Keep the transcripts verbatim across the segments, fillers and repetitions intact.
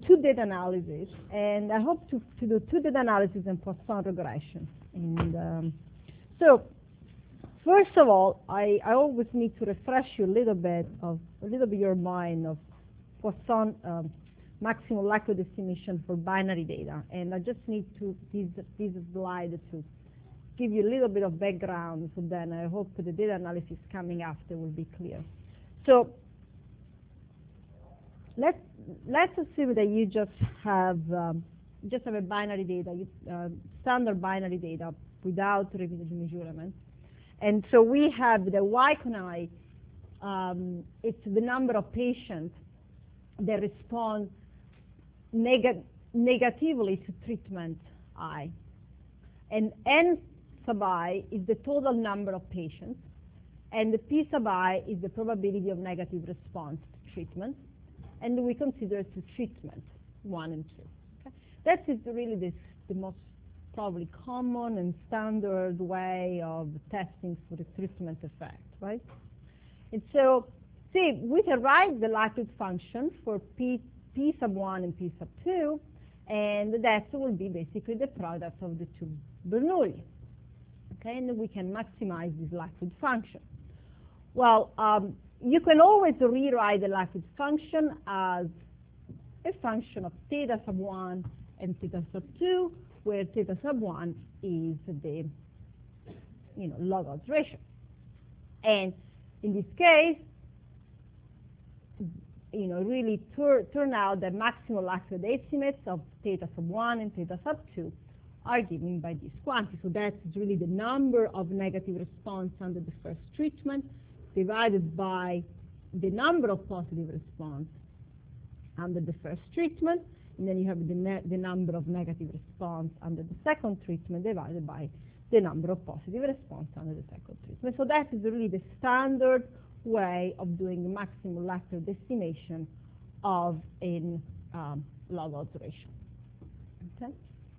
two data analyses, and I hope to, to do two data analyses and Poisson regression. And um, so, first of all, I, I always need to refresh you a little bit of a little bit your mind of Poisson um, maximum likelihood estimation for binary data, and I just need to this this slide to give you a little bit of background. So then I hope the data analysis coming after will be clear. So let's let's assume that you just have um, just have a binary data, you, uh, standard binary data without repeated measurement. And so we have the Y con I, um, it's the number of patients that respond neg negatively to treatment I. And N sub I is the total number of patients, and the P sub I is the probability of negative response to treatment. And we consider two treatments, one and two. Okay? That is really this, the most probably common and standard way of testing for the treatment effect, right? And so, see, we can write the likelihood function for P, P sub one and P sub two, and that will be basically the product of the two Bernoulli. Okay, and we can maximize this likelihood function. Well, um, you can always rewrite the likelihood function as a function of theta sub one and theta sub two, where theta sub one is the, you know, log odds ratio. And in this case, you know, really tur turn out that maximal likelihood estimates of theta sub one and theta sub two are given by this quantity. So that's really the number of negative response under the first treatment divided by the number of positive response under the first treatment. And then you have the, ne the number of negative response under the second treatment divided by the number of positive response under the second treatment. So that is really the standard way of doing the maximum likelihood estimation of a um, log odds ratio. Okay?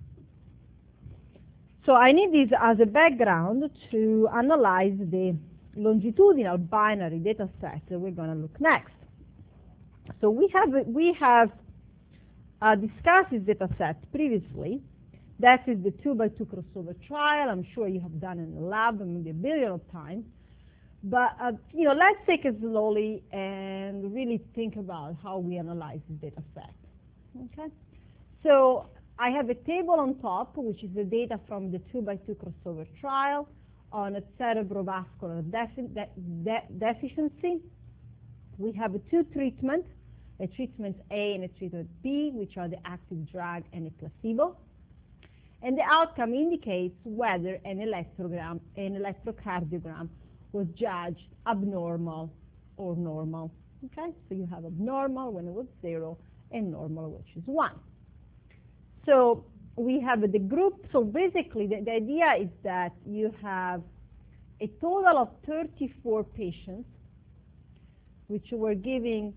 So I need this as a background to analyze the longitudinal binary data set that we're going to look next. So we have we have uh, discussed this data set previously. That is the two by two crossover trial. I'm sure you have done it in the lab, maybe a billion of times. But uh, you know, let's take it slowly and really think about how we analyze this data set. Okay. So I have a table on top, which is the data from the two by two crossover trial on a cerebrovascular defi de de deficiency. We have a two treatments, a treatment A and a treatment B, which are the active drug and a placebo. And the outcome indicates whether an electrogram, an electrocardiogram was judged abnormal or normal. Okay, so you have abnormal when it was zero and normal, which is one. So we have the group. So basically, the, the idea is that you have a total of thirty-four patients, which were giving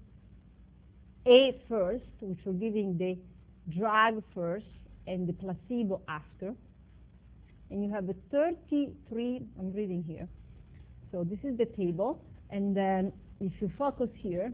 A first, which were giving the drug first and the placebo after. And you have a thirty-three, I'm reading here. So this is the table. And then if you focus here,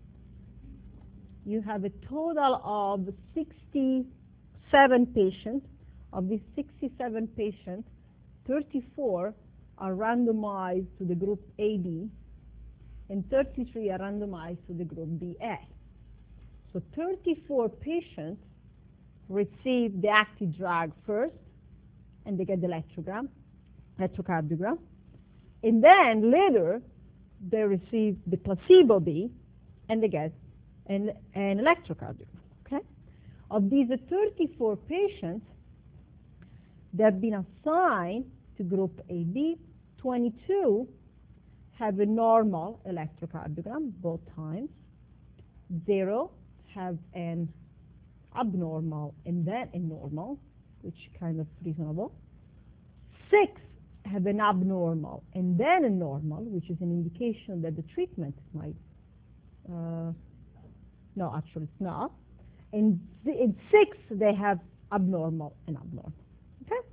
you have a total of sixty-seven patients. Of these sixty-seven patients, thirty-four are randomized to the group A B, and thirty-three are randomized to the group B A. So thirty-four patients receive the active drug first, and they get the electrogram, electrocardiogram. And then later, they receive the placebo B, and they get an, an electrocardiogram. Okay? Of these thirty-four patients that have been assigned to group A B, twenty-two have a normal electrocardiogram both times. Zero have an abnormal and then a normal, which is kind of reasonable. Six have an abnormal and then a normal, which is an indication that the treatment might, uh, no, actually it's not. And in six, they have abnormal and abnormal. Okay?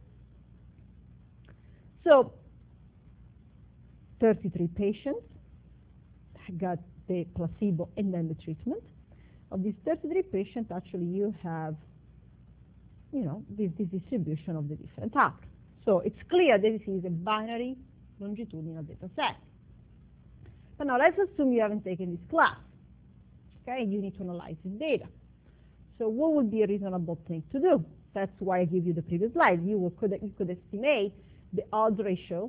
So thirty-three patients got the placebo and then the treatment. of these thirty-three patients, actually you have, you know, this, this distribution of the different outcomes. So it's clear that this is a binary longitudinal data set. But now let's assume you haven't taken this class, okay, and you need to analyze this data. So what would be a reasonable thing to do? That's why I give you the previous slide. You, will, could, you could estimate the odds ratio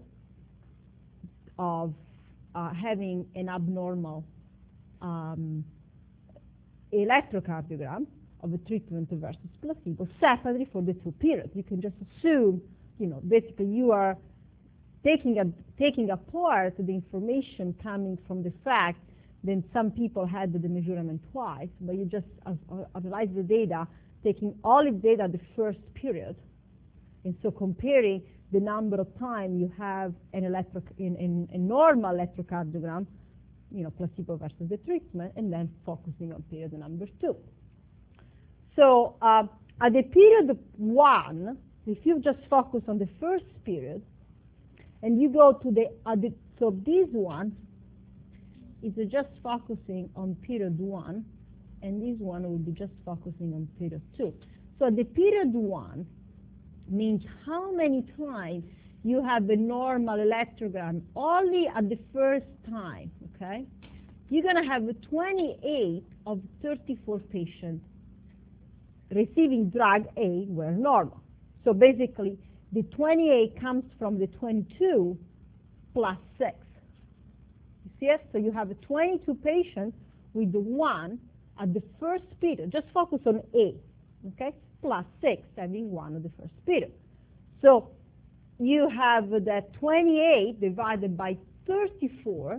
of uh, having an abnormal um, electrocardiogram of a treatment versus placebo separately for the two periods. You can just assume, you know, basically you are taking, a, taking apart the information coming from the fact that some people had the measurement twice, but you just analyze the data, taking all the data the first period, and so comparing the number of times you have an electro in, in a normal electrocardiogram, you know, placebo versus the treatment, and then focusing on period number two. So uh, at the period one, if you just focus on the first period, and you go to the, uh, the so this one is just focusing on period one, and this one will be just focusing on period two. So the period one means how many times you have the normal electrogram only at the first time, okay? You're going to have twenty-eight of thirty-four patients receiving drug A were normal. So basically, the twenty-eight comes from the twenty-two plus six. You see it? So you have twenty-two patients with the one at the first period. Just focus on A, okay? Plus six having one at the first period. So you have that twenty-eight divided by thirty-four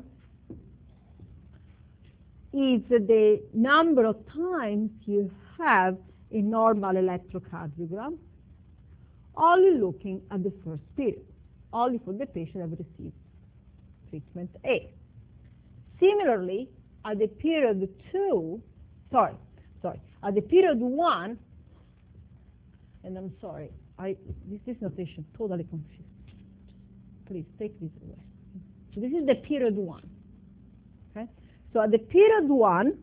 is the number of times you have a normal electrocardiogram, only looking at the first period, only for the patient that received treatment A. Similarly, at the period two, sorry, sorry, at the period one, and I'm sorry, I this, this notation totally confused. Please take this away. So this is the period one. Okay? So at the period one,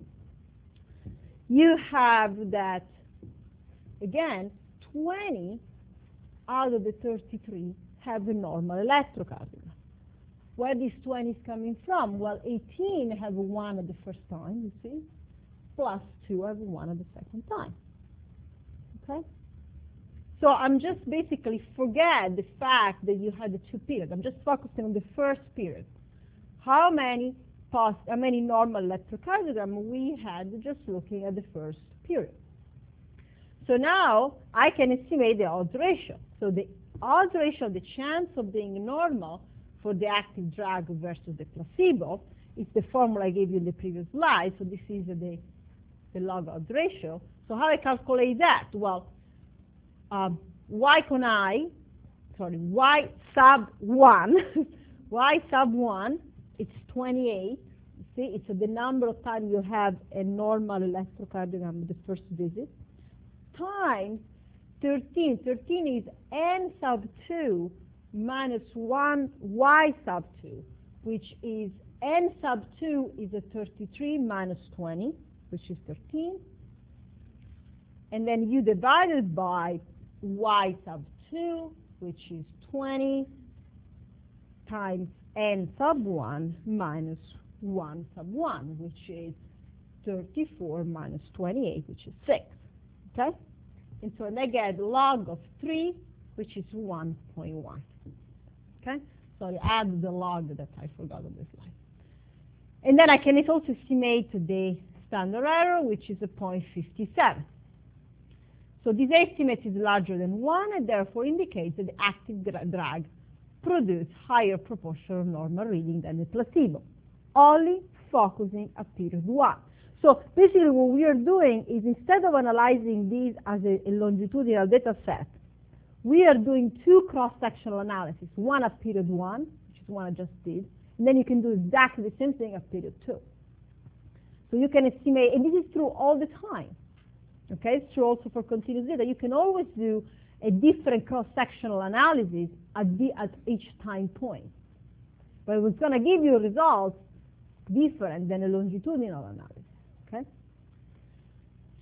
you have that, again, twenty out of the thirty-three have a normal electrocardiogram. Where this twenty is coming from? Well, eighteen have one at the first time, you see, plus two have one at the second time. Okay? So I'm just basically forget the fact that you had the two periods. I'm just focusing on the first period. How many post, how many normal electrocardiogram we had just looking at the first period. So now I can estimate the odds ratio. So the odds ratio, the chance of being normal for the active drug versus the placebo is the formula I gave you in the previous slide. So this is the, the log odds ratio. So how I calculate that? Well, um, y con I, sorry, y sub one, y sub one, it's twenty-eight. You see, it's the number of times you have a normal electrocardiogram at the first visit, times thirteen. thirteen is n sub two minus one y sub two, which is n sub two is a thirty-three minus twenty, which is thirteen. And then you divide it by y sub two, which is twenty, times n sub one minus one sub one, which is thirty-four minus twenty-eight, which is six. Okay? And so I get log of three, which is one point one. Okay? So I add the log that I forgot on this slide. And then I can also estimate the standard error, which is a zero point five seven. So this estimate is larger than one, and therefore indicates that the active drug produced higher proportion of normal reading than the placebo, only focusing at period one. So basically what we are doing is, instead of analyzing these as a, a longitudinal data set, we are doing two cross-sectional analyses, one at period one, which is one I just did, and then you can do exactly the same thing at period two. So you can estimate, and this is true all the time. Okay, it's true also for continuous data. You can always do a different cross-sectional analysis at, the, at each time point. But it's going to give you results different than a longitudinal analysis. Okay?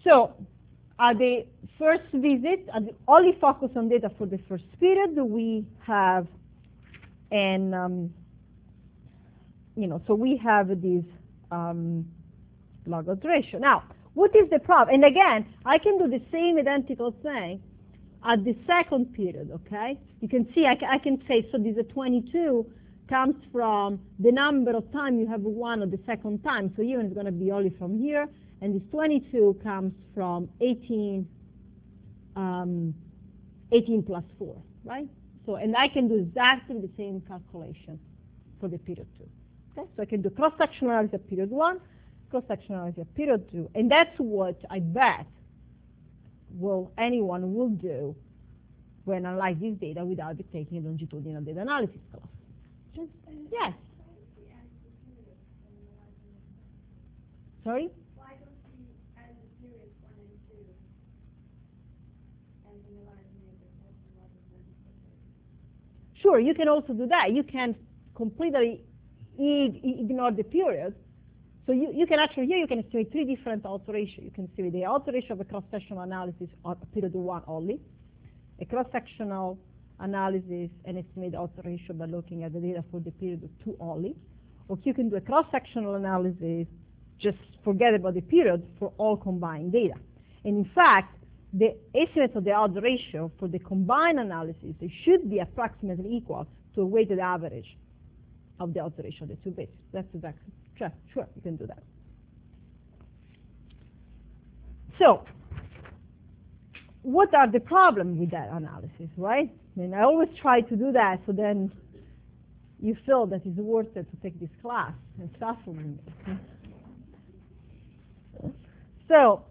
So at the first visit, at the only focus on data for the first period, we have an, um, you know, so we have this um, log odds ratio. Now, what is the problem? And again, I can do the same identical thing at the second period, okay? You can see I, ca I can say, so this twenty-two comes from the number of times you have one at the second time. So even it's going to be only from here. And this twenty-two comes from eighteen, um, eighteen plus four, right? So, and I can do exactly the same calculation for the period two. Okay? So I can do cross-section analysis at period one, cross-section analysis at period two. And that's what I bet will anyone will do when analyze this data without taking a longitudinal data analysis class. Just, yes. Sorry? Why don't we add the periods one and two and analyze the Sure, you can also do that. You can completely ignore the period. So you, you can actually, here you can estimate three different odds ratios. You can see the odds ratio of a cross-sectional analysis on period one only, a cross-sectional analysis and estimate the odds ratio by looking at the data for the period two only. Or you can do a cross-sectional analysis, just forget about the period for all combined data. And in fact, the estimate of the odds ratio for the combined analysis it should be approximately equal to a weighted average of the odds ratio of the two bits. That's exactly. Sure, sure, you can do that. So, what are the problems with that analysis, right? I mean, I always try to do that, so then you feel that it's worth it to take this class and suffer with me. So,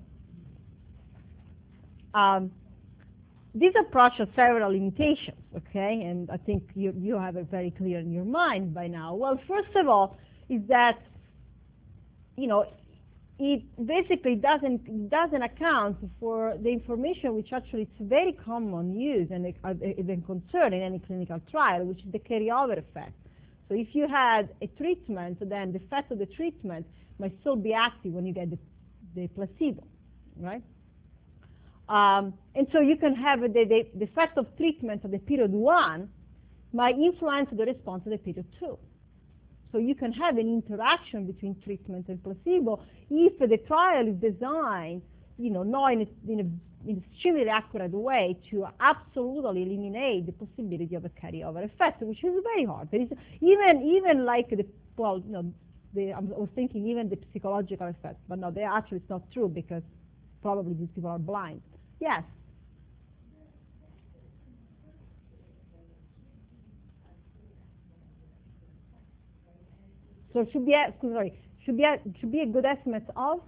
um, this approach has several limitations, okay? And I think you, you have it very clear in your mind by now. Well, first of all, is that you know, it basically doesn't doesn't account for the information which actually it's very common use and uh, even concern in any clinical trial, which is the carryover effect. So if you had a treatment, then the effect of the treatment might still be active when you get the, the placebo, right? Um, and so you can have the, the, the effect of treatment of the period one might influence the response of the period two. So you can have an interaction between treatment and placebo if the trial is designed, you know, not in a, in a, in an extremely accurate way to absolutely eliminate the possibility of a carryover effect, which is very hard. There is even even like the well, you know, the, I was thinking even the psychological effect, but no, they actually it's not true because probably these people are blind. Yes. So it should be a, sorry, should be a, should be a good estimate of?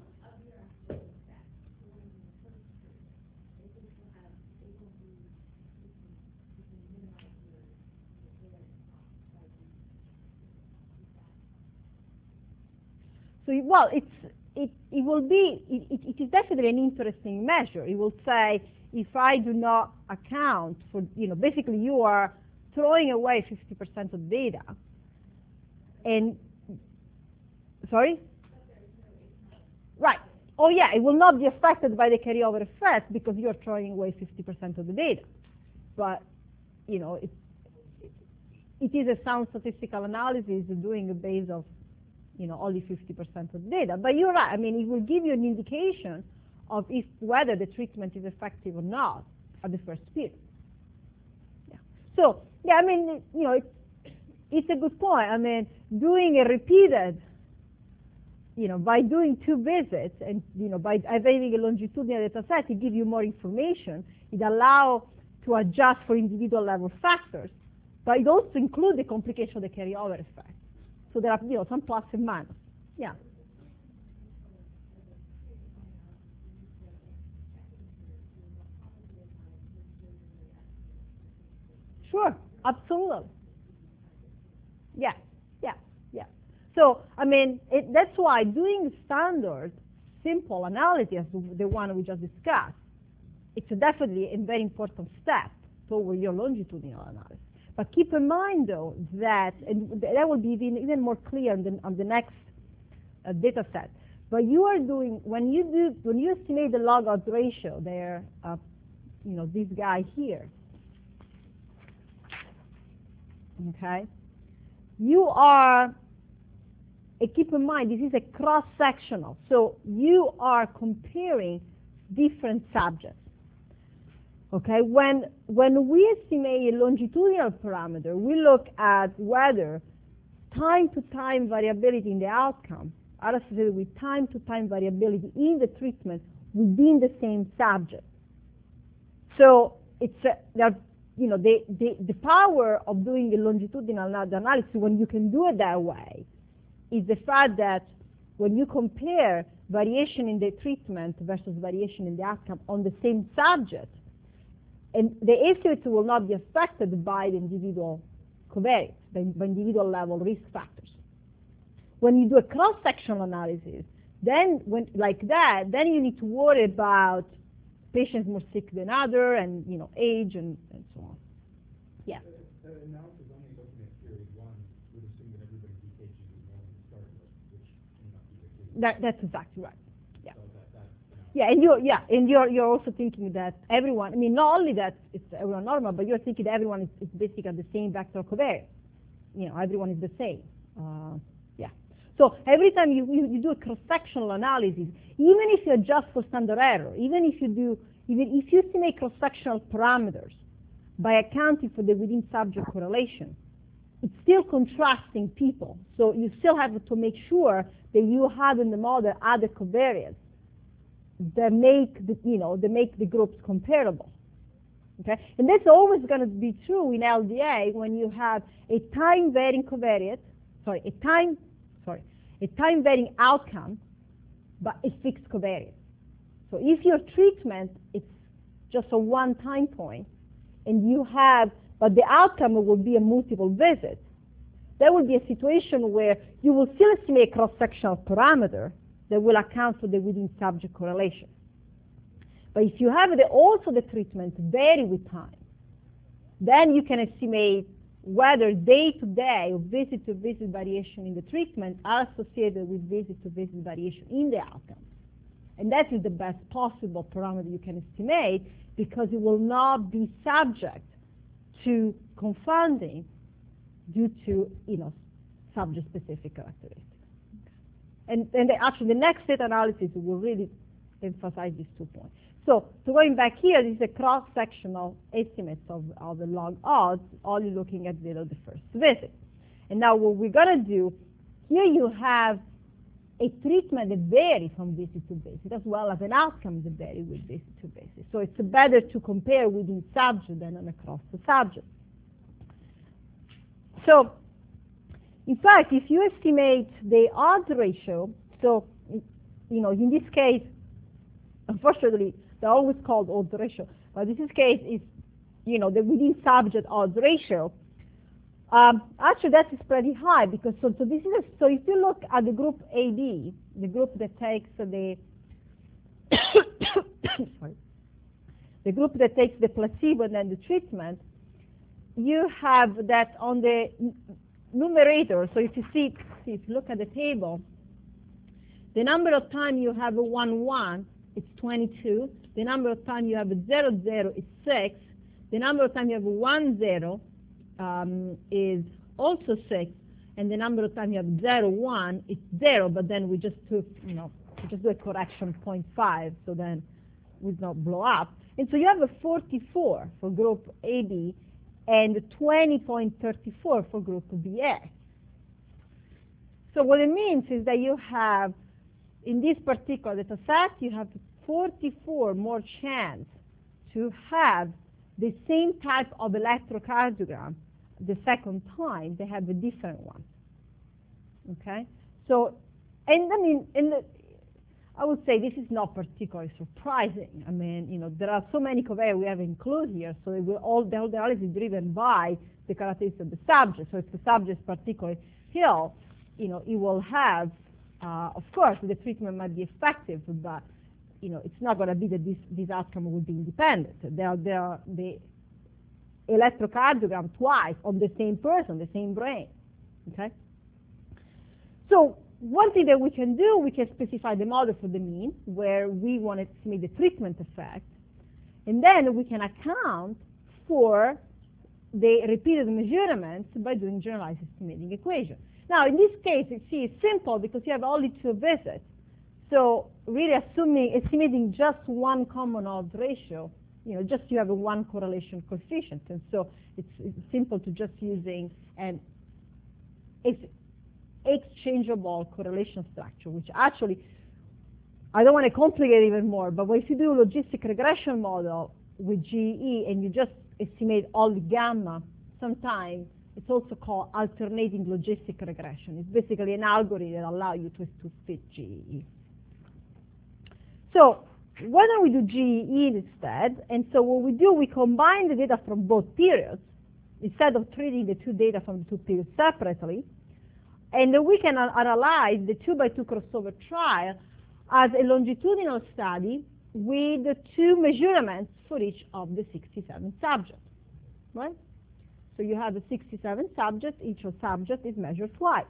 So well, it's it it will be it, it, it is definitely an interesting measure. It will say if I do not account for you know basically you are throwing away fifty percent of data, and sorry? Right. Oh yeah, it will not be affected by the carryover effect because you're throwing away fifty percent of the data. But, you know, it, it is a sound statistical analysis doing a base of, you know, only fifty percent of the data. But you're right. I mean, it will give you an indication of if whether the treatment is effective or not at the first period. Yeah. So, yeah, I mean, you know, it, it's a good point. I mean, doing a repeated you know, by doing two visits and, you know, by having a longitudinal data set, it gives you more information. It allows to adjust for individual level factors, but it also includes the complication of the carryover effect. So there are, you know, some plus and minus. Yeah. Sure, absolutely. Yeah, yeah, yeah. So, I mean, it, that's why doing standard, simple analysis, the one we just discussed, it's definitely a very important step toward your longitudinal analysis. But keep in mind, though, that, and that will be even, even more clear on the, on the next uh, data set, But you are doing, when you do, when you estimate the log odds ratio there, uh, you know, this guy here, okay, you are, and keep in mind, this is a cross-sectional, so you are comparing different subjects. Okay, when, when we estimate a longitudinal parameter, we look at whether time-to-time variability in the outcome are associated with time-to-time variability in the treatment within the same subject. So it's a, there, you know, the, the, the power of doing a longitudinal analysis when you can do it that way is the fact that when you compare variation in the treatment versus variation in the outcome on the same subject, and the estimates will not be affected by the individual covariates, by, by individual level risk factors. When you do a cross-sectional analysis, then when like that, then you need to worry about patients more sick than other, and you know age and, and so on. Yeah. The uh, analysis only looking at period one would assume that everybody's E K G was normal to start with, which may not be the case. That, that's exactly right. Yeah. So that, that, you know, Yeah, and you're yeah, and you're you're also thinking that everyone. I mean, not only that it's everyone normal, but you're thinking that everyone is, is basically the same vector covariance. You know, everyone is the same. Uh, yeah. So every time you, you, you do a cross-sectional analysis, even if you adjust for standard error, even if you do, even if you estimate cross-sectional parameters by accounting for the within subject correlation, it's still contrasting people. So you still have to make sure that you have in the model other covariates that make the, you know, that make the groups comparable. Okay? And that's always going to be true in L D A when you have a time-varying covariate, sorry, a time, sorry, a time-varying outcome, but a fixed covariate. So if your treatment is just a one time point, and you have, but the outcome will be a multiple visit, there will be a situation where you will still estimate a cross-sectional parameter that will account for the within subject correlation. But if you have the, also the treatment vary with time, then you can estimate whether day-to-day or visit-to-visit variation in the treatment are associated with visit-to-visit variation in the outcomes. And that is the best possible parameter you can estimate because it will not be subject to confounding due to, you know, subject-specific characteristics. And, and the, actually, the next state analysis will really emphasize these two points. So, so going back here, this is a cross-sectional estimate of, of the log odds, only looking at the, the first visit. And now what we're going to do, here you have a treatment that varies from visit to visit, as well as an outcome that varies with visit to visit. So it's better to compare within subject than across the subject. So, in fact, if you estimate the odds ratio, so, you know, in this case, unfortunately, they're always called odds ratio, but in this case, it's, you know, the within subject odds ratio. Um, actually, that is pretty high because so, so this is a, so if you look at the group A B, the group that takes the sorry, the group that takes the placebo and then the treatment, you have that on the numerator. So if you see, see if you look at the table, the number of times you have a one one, it's twenty-two. The number of times you have a zero zero is six. The number of times you have a one zero um, is also six. And the number of times you have zero one, it's zero. But then we just took, you know, we just do a correction zero point five, so then it would not blow up. And so you have a forty-four for group A B and twenty point three four for group B A. So what it means is that you have, in this particular data set, you have forty-four more chance to have the same type of electrocardiogram the second time. They have a different one. Okay? So, and I mean, and the, I would say this is not particularly surprising. I mean, you know, there are so many covariates we have included here, so it will all, the whole analysis is driven by the characteristics of the subject. So if the subject is particularly ill, you know, it will have, uh, of course, the treatment might be effective, but you know, it's not going to be that this, this outcome will be independent. There are, there are the electrocardiogram twice on the same person, the same brain. Okay. So one thing that we can do, we can specify the model for the mean, where we want to estimate the treatment effect, and then we can account for the repeated measurements by doing generalized estimating equation. Now, in this case, you see, it's simple because you have only two visits. So really assuming, estimating just one common odds ratio, you know, just you have a one correlation coefficient. And so it's, it's simple to just using an exchangeable correlation structure, which actually, I don't want to complicate it even more, but if you do a logistic regression model with G E and you just estimate all the gamma, sometimes it's also called alternating logistic regression. It's basically an algorithm that allows you to, to fit G E. So why don't we do G E instead? And so what we do, we combine the data from both periods, instead of treating the two data from the two periods separately. And then we can analyze the two by two crossover trial as a longitudinal study with the two measurements for each of the sixty-seven subjects, right? So you have the sixty-seven subjects, each subject is measured twice.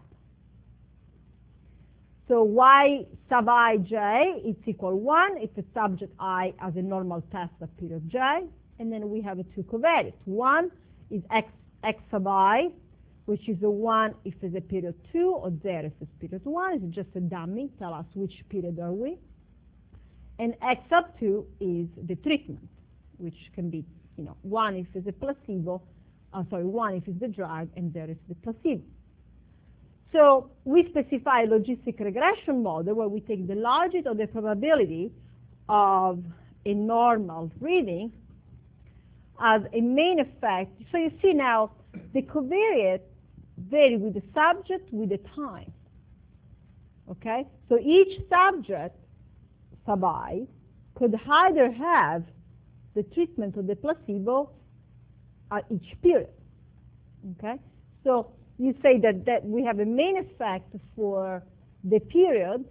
So Y sub I J is equal one if the subject I has a normal test at period J, and then we have a two covariates. One is X, X sub I, which is a one if it's a period two, or zero if it's period one. It's just a dummy, tell us which period are we. And X sub two is the treatment, which can be, you know, one if it's a placebo, uh, sorry, one if it's the drug, and zero if it's the placebo. So we specify a logistic regression model where we take the logit of the probability of a normal reading as a main effect. So you see now the covariates vary with the subject, with the time. Okay? So each subject, sub I, could either have the treatment or the placebo at each period. Okay? So you say that, that we have a main effect for the period,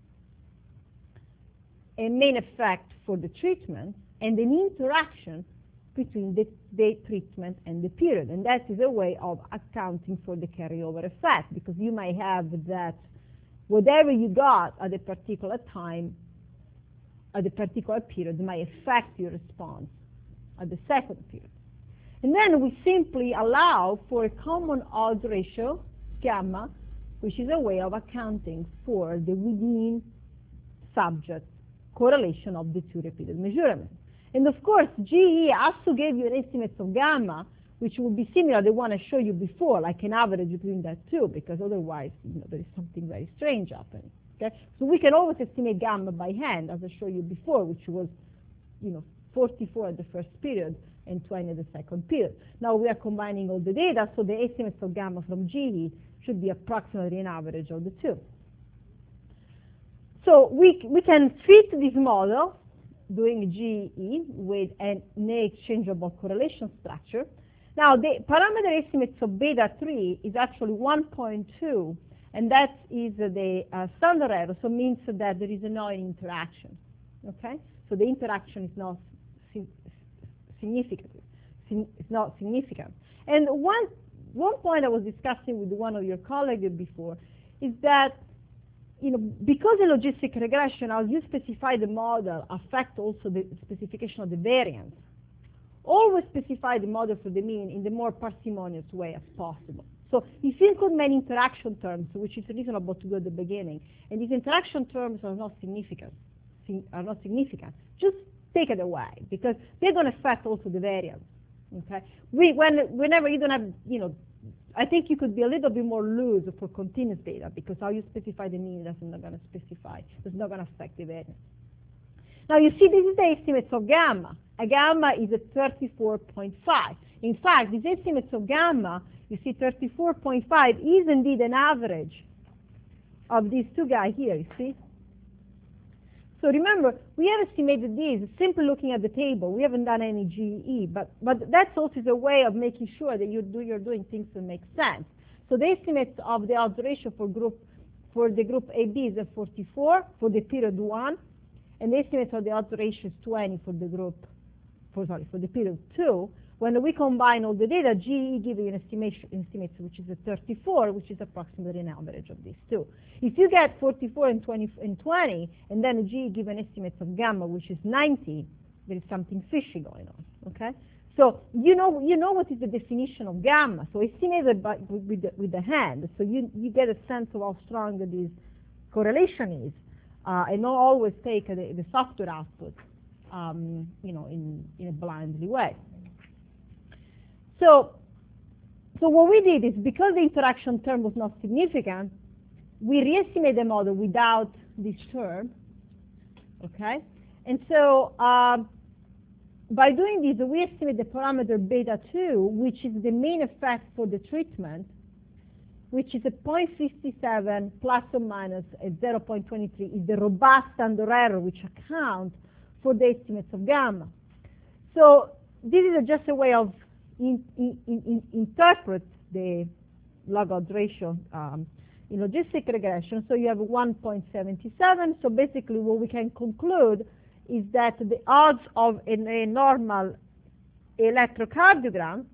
a main effect for the treatment, and an interaction between the, the treatment and the period. And that is a way of accounting for the carryover effect, because you might have that whatever you got at a particular time, at a particular period, might affect your response at the second period. And then we simply allow for a common odds ratio, gamma, which is a way of accounting for the within subject correlation of the two repeated measurements. And of course, G E has to give you an estimate of gamma, which will be similar to the one I showed you before, like an average between that two, because otherwise, you know, there is something very strange happening. Okay? So we can always estimate gamma by hand, as I showed you before, which was, you know, forty-four at the first period and twenty at the second period. Now we are combining all the data, so the estimates of gamma from G E should be approximately an average of the two. So we, we can fit this model doing G E with an exchangeable correlation structure. Now the parameter estimates of beta three is actually one point two, and that is the uh, standard error, so it means that there is no interaction. Okay? So the interaction is not significant. It's not significant. And one, one point I was discussing with one of your colleagues before is that, you know, because the logistic regression, as you specify the model, affect also the specification of the variance, always specify the model for the mean in the more parsimonious way as possible. So if you include many interaction terms, which is reasonable to do at the beginning, and these interaction terms are not significant, are not significant, just take it away, because they're going to affect also the variance. Okay? We, when, whenever you don't have, you know, I think you could be a little bit more loose for continuous data, because how you specify the mean is not going to specify, it's not going to affect the variance. Now you see, this is the estimates of gamma. A gamma is at thirty-four point five. In fact, these estimates of gamma, you see thirty-four point five is indeed an average of these two guys here, you see? So remember, we have estimated these simply looking at the table. We haven't done any G E, but, but that's also a way of making sure that you do, you're doing things that make sense. So the estimates of the odds ratio for group for the group A B is at forty-four for the period one, and the estimates of the odds ratio is twenty for the group, for sorry, for the period two. when we combine all the data, G E gives you an estimation, estimate which is a thirty-four, which is approximately an average of these two. If you get forty-four and twenty, and twenty, and then G E gives an estimate of gamma, which is ninety, there is something fishy going on, okay? So you know, you know what is the definition of gamma. So estimated by, with, the, with the hand. So you, you get a sense of how strong this correlation is, uh, and not always take the, the software output, um, you know, in, in a blindly way. So, so what we did is, because the interaction term was not significant, we re-estimate the model without this term, okay? And so, um, by doing this, we estimate the parameter beta two, which is the main effect for the treatment, which is a zero point five seven plus or minus a zero point two three, is the robust standard error which accounts for the estimates of gamma. So this is a, just a way of in, in, in, interpret the log odds ratio um, in logistic regression. So you have one point seven seven. So basically what we can conclude is that the odds of a, a normal electrocardiogram,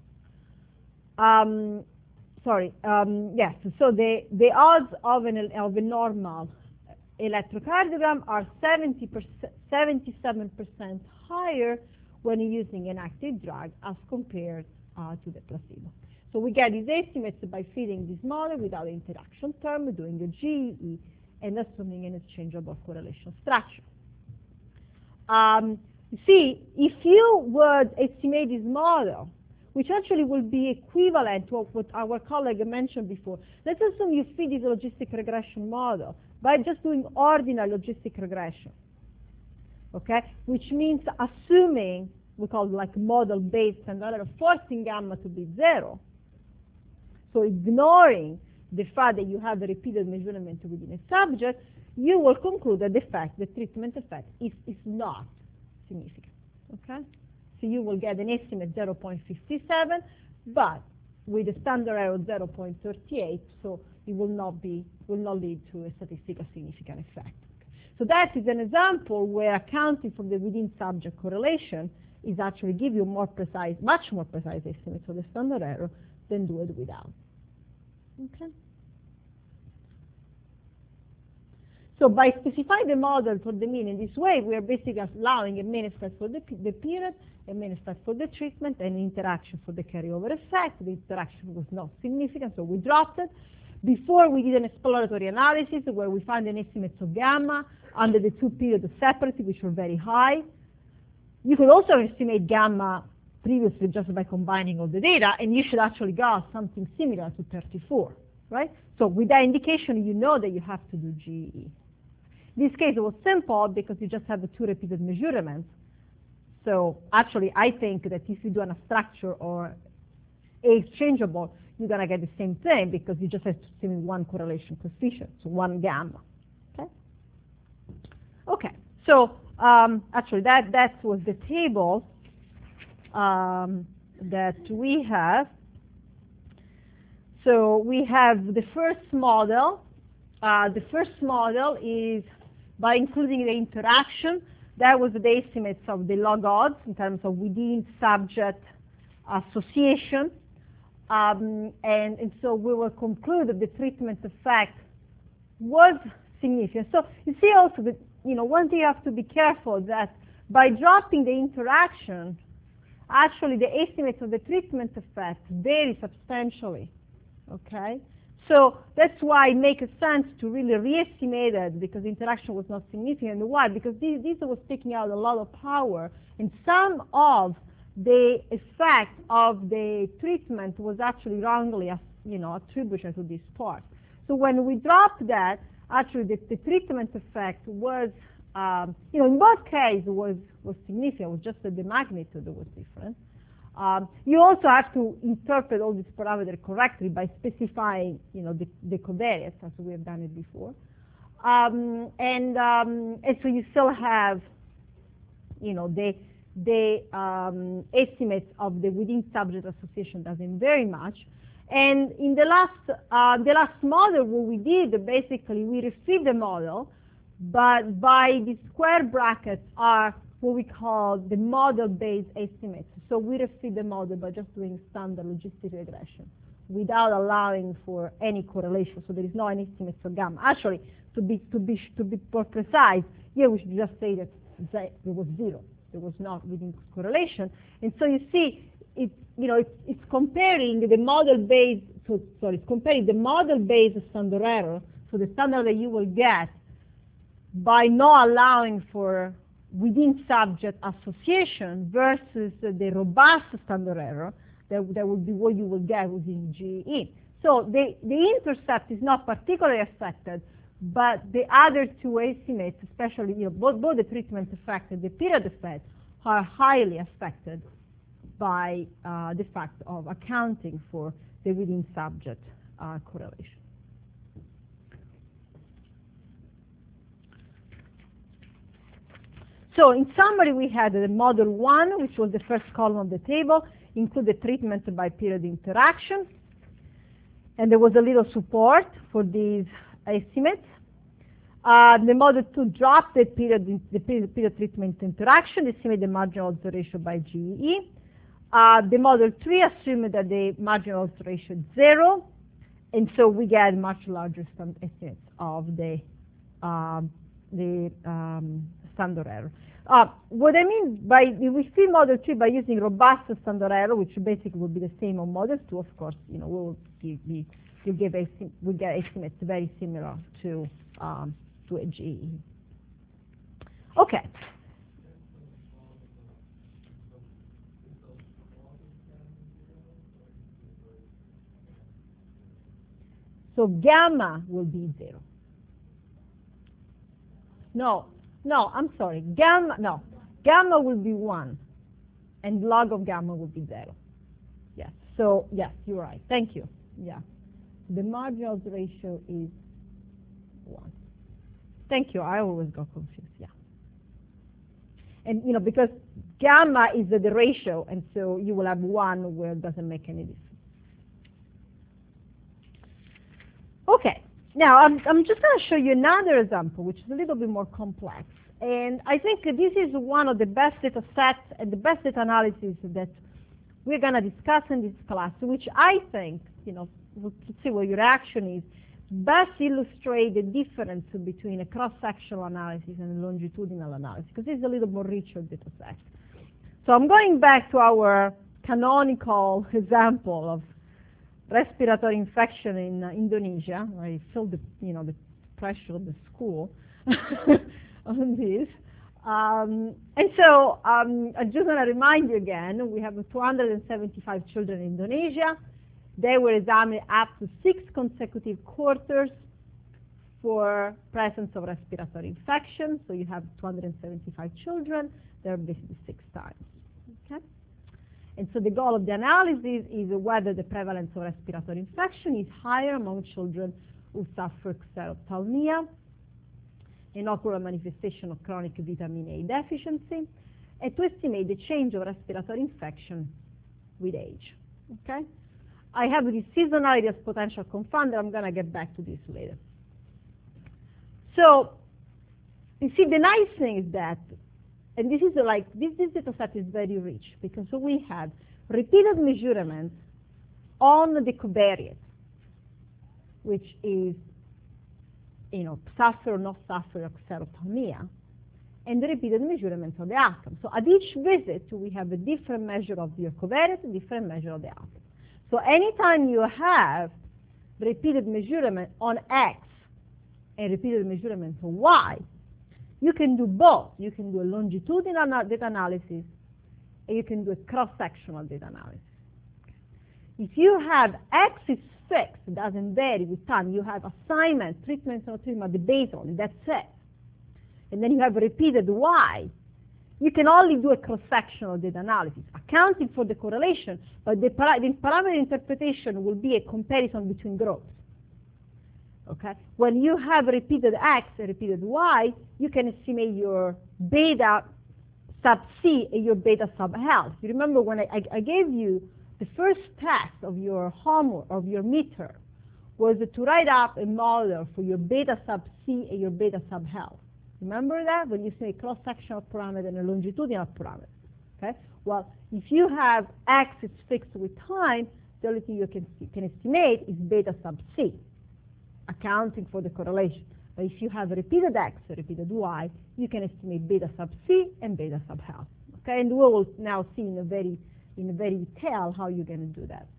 um, sorry, um, yes, so the, the odds of, an, of a normal electrocardiogram are seventy-seven percent higher when you're using an active drug as compared uh, to the placebo. So we get these estimates by feeding this model without the interaction term, doing a G E, and assuming an exchangeable correlation structure. Um, see, if you would estimate this model, which actually will be equivalent to what our colleague mentioned before, let's assume you feed this logistic regression model by just doing ordinary logistic regression, okay? Which means assuming, we call it like model-based standard error, forcing gamma to be zero. So ignoring the fact that you have a repeated measurement within a subject, you will conclude that the effect, the treatment effect, is, is not significant, okay? So you will get an estimate zero point five seven, but with a standard error of zero point three eight, so it will not be, will not lead to a statistically significant effect. So that is an example where accounting for the within subject correlation is actually give you more precise, much more precise estimates of the standard error than do it without. Okay. So by specifying the model for the mean in this way, we are basically allowing a main effect for the, the period, a main effect for the treatment, and interaction for the carryover effect. The interaction was not significant, so we dropped it. Before, we did an exploratory analysis where we found an estimate of gamma under the two periods separately, which were very high. You could also estimate gamma previously just by combining all the data, and you should actually get something similar to thirty-four, right? So with that indication, you know that you have to do G E. In this case, it was simple because you just have the two repeated measurements. So actually, I think that if you do a structure or a exchangeable, you're going to get the same thing because you just have to assume one correlation coefficient, so one gamma. Okay. Okay. So um, actually, that that was the table um, that we have. So we have the first model. Uh, the first model is by including the interaction. That was the estimates of the log odds in terms of within subject association. Um, and, and so we will conclude that the treatment effect was significant. So you see also that, you know, one thing you have to be careful that by dropping the interaction, actually the estimates of the treatment effect vary substantially. Okay? So that's why it makes sense to really re-estimate it because interaction was not significant. Why? Because this, this was taking out a lot of power, and some of the effect of the treatment was actually wrongly, you know, attributed to this part. So when we dropped that, actually the, the treatment effect was, um, you know, in both cases was was significant. It was just that the magnitude was different. Um, you also have to interpret all these parameters correctly by specifying, you know, the, the covariates as we have done it before. Um, and, um, and so you still have, you know, the, the um, estimates of the within subject association doesn't vary much. And in the last, uh, the last model, what we did, basically, we refit the model but by the square brackets are what we call the model-based estimates. So we refit the model by just doing standard logistic regression without allowing for any correlation. So there is no any estimate for gamma. Actually, to be to be to be more precise, here we should just say that there was zero. There was not within correlation. And so you see, it you know it's, it's comparing the model-based. So sorry, it's comparing the model-based standard error, so the standard that you will get by not allowing for within subject association versus the robust standard error, that, that would be what you will get within G E. So the, the intercept is not particularly affected, but the other two estimates, especially you know, both, both the treatment effect and the period effect, are highly affected by uh, the fact of accounting for the within subject uh, correlation. So in summary, we had the model one, which was the first column of the table, included treatment by period interaction. And there was a little support for these estimates. Uh, the model two dropped the period, the period, period treatment interaction, estimated the marginal odds ratio by G E E. Uh, the model three assumed that the marginal odds ratio is zero, and so we get much larger estimates of the, um, the um, standard error. Uh, what I mean by, we see model three by using robust standard error, which basically will be the same on model two, of course, you know, we'll give, we, we, give we get estimates very similar to, um, to a G E E. Okay. So gamma will be zero. No, no, I'm sorry. Gamma, no. Gamma will be one, and log of gamma will be zero. Yes. So yes, you're right. Thank you. Yeah. The marginal ratio is one. Thank you. I always got confused. Yeah. And you know, because gamma is the, the ratio, and so you will have one where it doesn't make any difference. Okay. Now, I'm, I'm just going to show you another example, which is a little bit more complex. And I think this is one of the best data sets and the best data analysis that we're going to discuss in this class, which I think, you know, we'll see what your reaction is, best illustrate the difference between a cross-sectional analysis and a longitudinal analysis, because it's a little more richer data set. So I'm going back to our canonical example of respiratory infection in uh, Indonesia. I feel the, you know, the pressure of the school on this. Um, and so um, I just want to remind you again, we have two hundred seventy-five children in Indonesia. They were examined up to six consecutive quarters for presence of respiratory infection. So you have two hundred seventy-five children. They're basically six times. Okay? And so the goal of the analysis is whether the prevalence of respiratory infection is higher among children who suffer xerophthalmia, an ocular manifestation of chronic vitamin A deficiency, and to estimate the change of respiratory infection with age. Okay? I have this seasonality as potential confounder. I'm going to get back to this later. So, you see, the nice thing is that, and this is like, this, this data set is very rich, because we have repeated measurements on the covariate, which is, you know, suffer or not suffer of xerophthalmia, and the repeated measurements of the outcome. So at each visit, we have a different measure of your covariate, a different measure of the outcome. So anytime you have repeated measurement on X and repeated measurement on Y, you can do both. You can do a longitudinal data analysis, and you can do a cross-sectional data analysis. If you have X is fixed, it doesn't vary with time, you have assignment, treatment, or treatment, the baseline, that's it. And then you have repeated Y, you can only do a cross-sectional data analysis, accounting for the correlation, but the, para the parameter interpretation will be a comparison between groups. Okay? When you have repeated X and repeated Y, you can estimate your beta sub C and your beta sub health. You remember when I, I, I gave you the first test of your homework, of your midterm, was to write up a model for your beta sub C and your beta sub health. Remember that when you say cross-sectional parameter and a longitudinal parameter. Okay. Well, if you have x is fixed with time, the only thing you can can estimate is beta sub c, accounting for the correlation. But if you have a repeated x, a repeated y, you can estimate beta sub c and beta sub L. Okay, and we will now see in a very in a very detail how you're going to do that.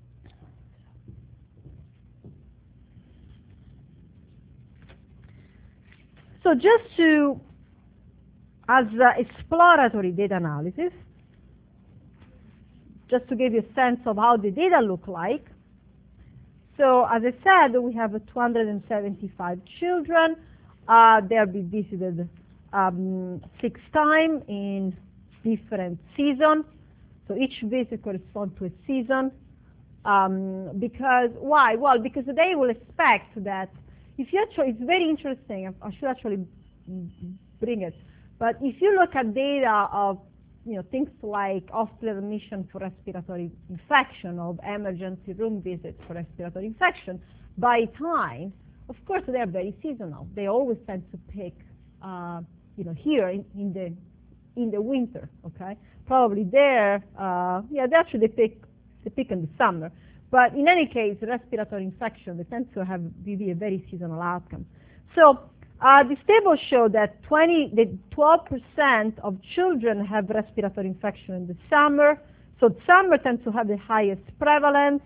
So just to, as uh, exploratory data analysis, just to give you a sense of how the data look like. So as I said, we have two hundred seventy-five children. Uh, they'll be visited um, six times in different seasons. So each visit corresponds to a season. Um, because, why? Well, because they will expect that if you actually, it's very interesting, I should actually bring it, but if you look at data of you know, things like hospital admission for respiratory infection, of emergency room visits for respiratory infection, by time, of course, they are very seasonal. They always tend to pick, uh, you know, here in, in the in the winter. Okay, probably there, uh, yeah, they actually pick they pick in the summer. But in any case, respiratory infection, they tend to have be a very seasonal outcome. So uh, this table showed that twenty, the twelve percent of children have respiratory infection in the summer. So summer tends to have the highest prevalence,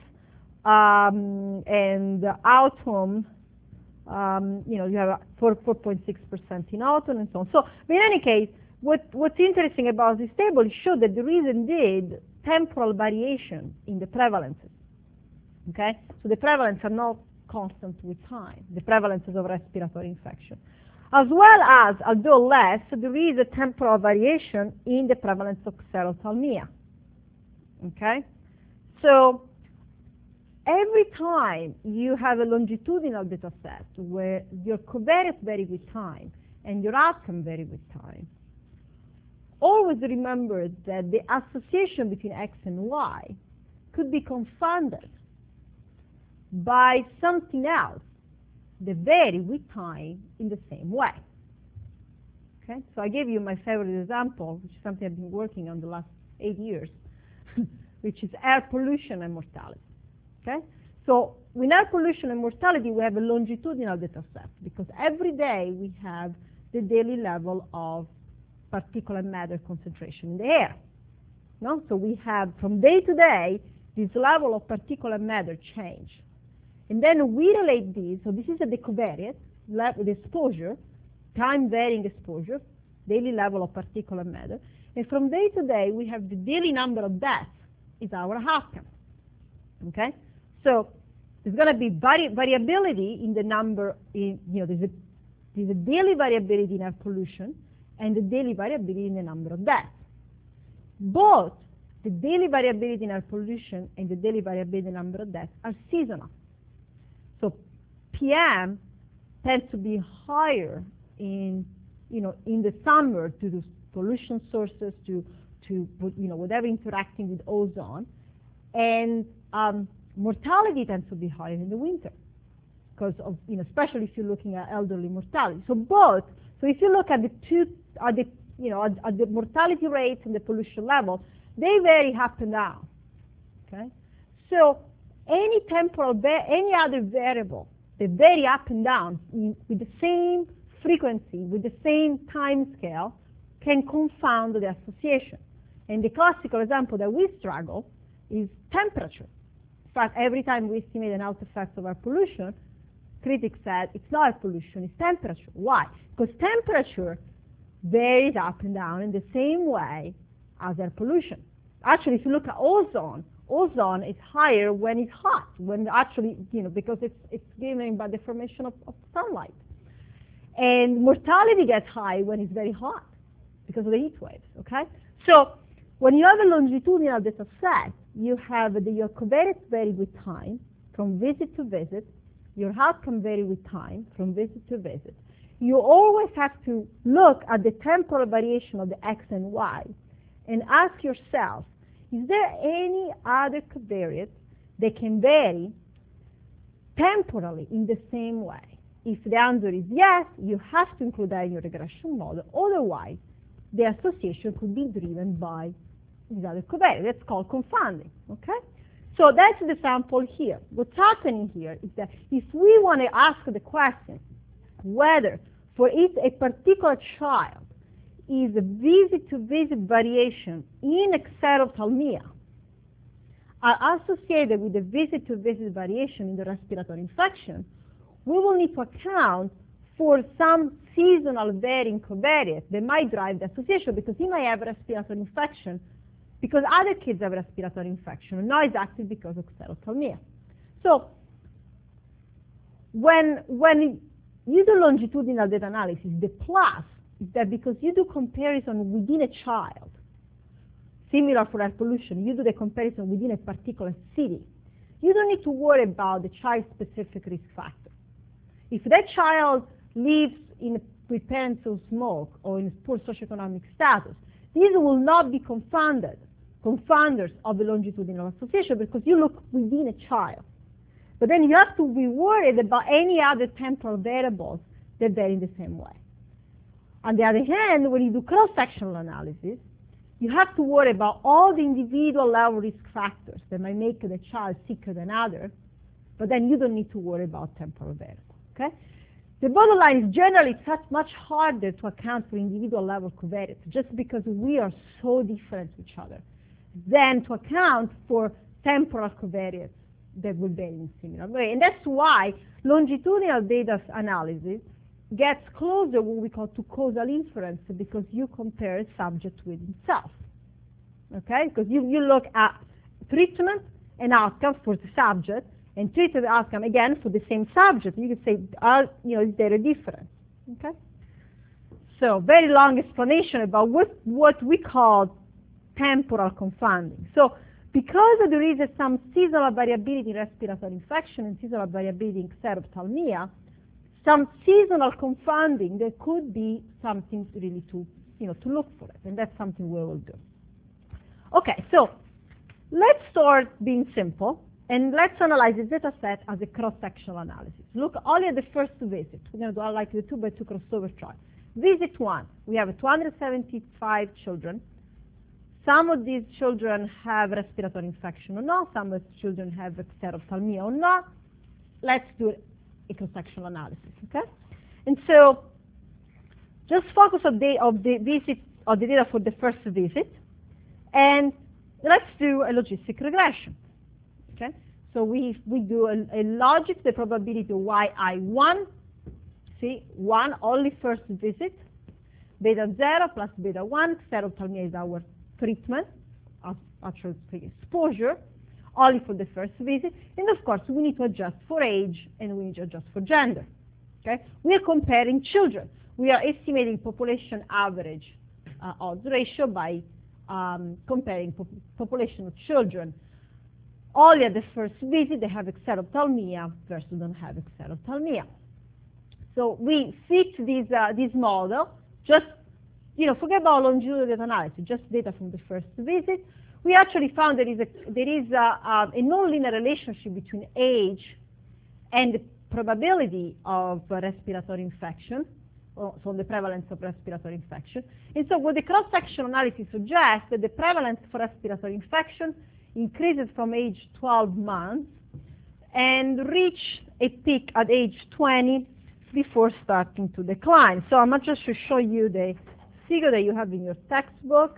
um, and the autumn, um, you know, you have four point six percent in autumn and so on. So in any case, what, what's interesting about this table is show that there is indeed temporal variation in the prevalences. Okay, so the prevalence are not constant with time, the prevalences of respiratory infection. As well as, although less, there is a temporal variation in the prevalence of xerothalmia. Okay, so every time you have a longitudinal data set where your covariates vary with time and your outcome vary with time, always remember that the association between x and y could be confounded by something else that vary with time in the same way. Okay, so I gave you my favorite example, which is something I've been working on the last eight years, which is air pollution and mortality. Okay, so with air pollution and mortality, we have a longitudinal data set because every day we have the daily level of particulate matter concentration in the air. No? So we have from day to day this level of particulate matter change. And then we relate these, so this is a the covariate, the exposure, time varying exposure, daily level of particulate matter. And from day to day, we have the daily number of deaths is our outcome. Okay? So there's going to be vari variability in the number, in, you know, there's a, there's a daily variability in air pollution and the daily variability in the number of deaths. Both the daily variability in air pollution and the daily variability in the number of deaths are seasonal. So P M tends to be higher in, you know, in the summer due to pollution sources, to, to you know, whatever interacting with ozone, and um, mortality tends to be higher in the winter because of, you know, especially if you're looking at elderly mortality. So both. So if you look at the two, at the, you know, at, at the mortality rates and the pollution level, they vary up and down. Okay. So any temporal, any other variable that vary up and down in, with the same frequency, with the same time scale, can confound the association. And the classical example that we struggle is temperature. In fact, every time we estimate an out effect of air pollution, critics said it's not air pollution, it's temperature. Why? Because temperature varies up and down in the same way as air pollution. Actually, if you look at ozone, ozone is higher when it's hot, when actually, you know, because it's, it's given by the formation of, of sunlight. And mortality gets high when it's very hot because of the heat waves, okay? So when you have a longitudinal data set, you have the, your covariates vary with time, from visit to visit, your outcome vary with time, from visit to visit. You always have to look at the temporal variation of the x and y and ask yourself, is there any other covariate that can vary temporally in the same way? If the answer is yes, you have to include that in your regression model. Otherwise, the association could be driven by these other covariates. That's called confounding, okay? So that's the sample here. What's happening here is that if we want to ask the question whether for each a particular child is a visit-to-visit variation in xerothalmia are associated with the visit-to-visit variation in the respiratory infection, we will need to account for some seasonal varying covariates that might drive the association, because he might have respiratory infection because other kids have respiratory infection, not exactly because of xerothalmia. So when, when you do longitudinal data analysis, the plus is that because you do comparison within a child, similar for air pollution, you do the comparison within a particular city, you don't need to worry about the child-specific risk factor. If that child lives in, with parents who smoke or in poor socioeconomic status, these will not be confounded, confounders of the longitudinal association, because you look within a child. But then you have to be worried about any other temporal variables that vary in the same way. On the other hand, when you do cross-sectional analysis, you have to worry about all the individual level risk factors that might make the child sicker than others, but then you don't need to worry about temporal variables, okay? The bottom line is generally it's much harder to account for individual level covariates just because we are so different to each other than to account for temporal covariates that will vary in a similar way. And that's why longitudinal data analysis gets closer what we call to causal inference, because you compare subject with himself. Okay? Because you, you look at treatment and outcome for the subject, and treatment outcome again for the same subject. You can say, are, you know, is there a difference? Okay? So very long explanation about what, what we call temporal confounding. So because there is a, some seasonal variability in respiratory infection and seasonal variability in xerothalmia, some seasonal confounding, there could be something really to, you know, to look for it, and that's something we will do. Okay, so let's start being simple, and let's analyze the data set as a cross-sectional analysis. Look only at the first visit. We're going to do like the two by two crossover chart. Visit one, we have two hundred seventy-five children. Some of these children have respiratory infection or not. Some of the children have xerothalmia or not. Let's do a cross-sectional analysis, okay? And so just focus on the, of the visit, of the data for the first visit, and let's do a logistic regression, okay? So we, we do a, a logic, the probability of Y I one, see, one only first visit, beta zero plus beta one, xerothalmia is our treatment, of actual exposure, only for the first visit. And of course, we need to adjust for age and we need to adjust for gender. Okay? We are comparing children. We are estimating population average uh, odds ratio by um, comparing pop population of children. Only at the first visit they have xerothalmia versus don't have xerothalmia. So we fit this, uh, this model, just, you know, forget about longitudinal data analysis, just data from the first visit. We actually found there is a, there is a, a, a nonlinear relationship between age and the probability of uh, respiratory infection, or so the prevalence of respiratory infection. And so what the cross-section analysis suggests that the prevalence for respiratory infection increases from age twelve months and reach a peak at age twenty before starting to decline. So I'm going to just show you the figure that you have in your textbook.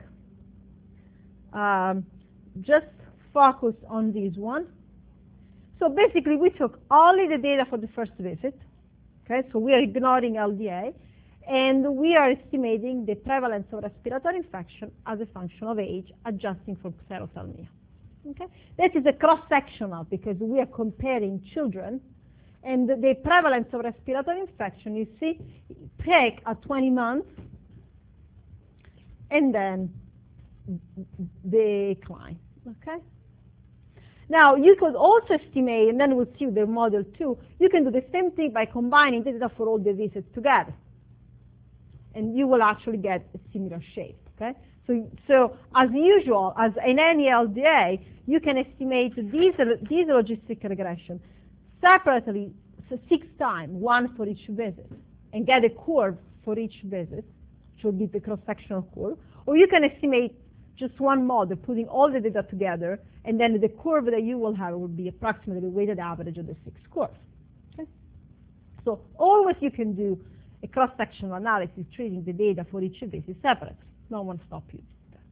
Um, just focus on this one. So basically we took only the data for the first visit, okay, so we are ignoring L D A, and we are estimating the prevalence of respiratory infection as a function of age, adjusting for xerothalmia. Okay? That is a cross-sectional because we are comparing children, and the prevalence of respiratory infection, you see, peak at twenty months, and then decline, okay? Now, you could also estimate, and then we'll see the model two, you can do the same thing by combining data for all the visits together. And you will actually get a similar shape, okay? So, so as usual, as in any L D A, you can estimate these, these logistic regression separately, six times, one for each visit, and get a curve for each visit, which will be the cross-sectional curve. Or you can estimate just one model, putting all the data together, and then the curve that you will have will be approximately the weighted average of the six curves. Okay? So always you can do a cross-sectional analysis treating the data for each visit separate. No one stop you.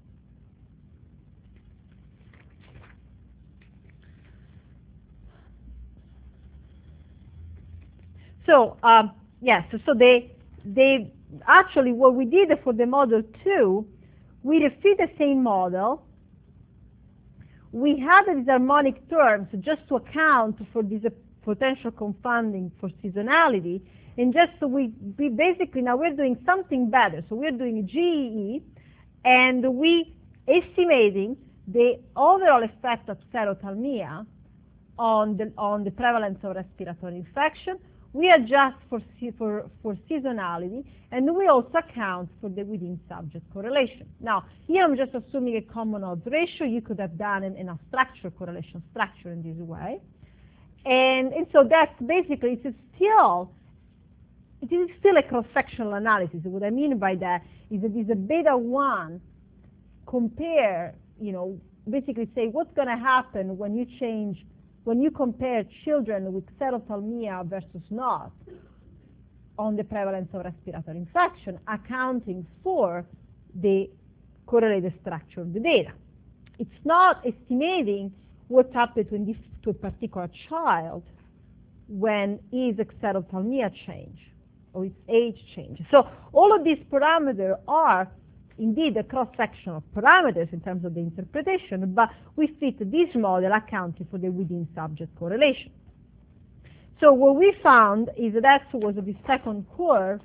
So um, yes, so they they actually what we did for the model two, we repeat the same model. We had these harmonic terms just to account for this potential confounding for seasonality, and just so we, we basically now we're doing something better. So we're doing G E E, and we estimating the overall effect of serothalmia on the on the prevalence of respiratory infection. We adjust for, for, for seasonality, and we also account for the within-subject correlation. Now, here I'm just assuming a common odds ratio. You could have done an, an structure correlation structure in this way. And, and so that's basically, it's still, it is still a cross-sectional analysis. What I mean by that is that it's a beta one compare, you know, basically say what's going to happen when you change when you compare children with serothalmia versus not on the prevalence of respiratory infection, accounting for the correlated structure of the data. It's not estimating what happened to, this, to a particular child when his serothalmia change or its age changes. So all of these parameters are indeed a cross-section of parameters in terms of the interpretation, but we fit this model accounting for the within-subject correlation. So what we found is that was the second curve.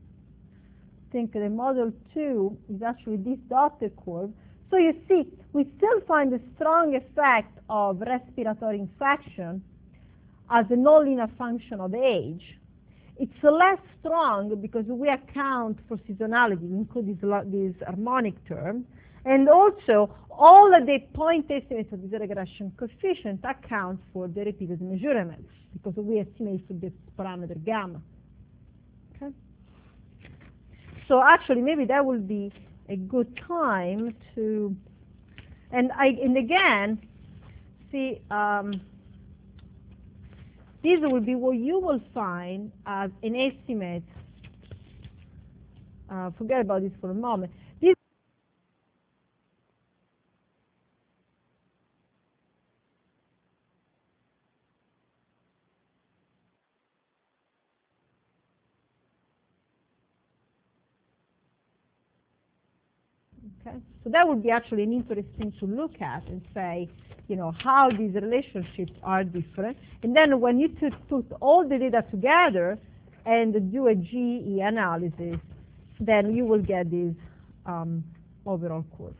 I think the model two is actually this dotted curve. So you see, we still find a strong effect of respiratory infection as a nonlinear function of age. It's less strong because we account for seasonality, we include this, this harmonic term, and also all of the point estimates of this regression coefficient account for the repeated measurements because we estimate for the parameter gamma. Okay? So actually, maybe that will be a good time to, and I, and again, see. Um, This will be what you will find as an estimate. Uh, forget about this for a moment. This okay, so that would be actually an interesting to look at and say, you know, how these relationships are different. And then when you put all the data together and do a G E analysis, then you will get this um, overall curve.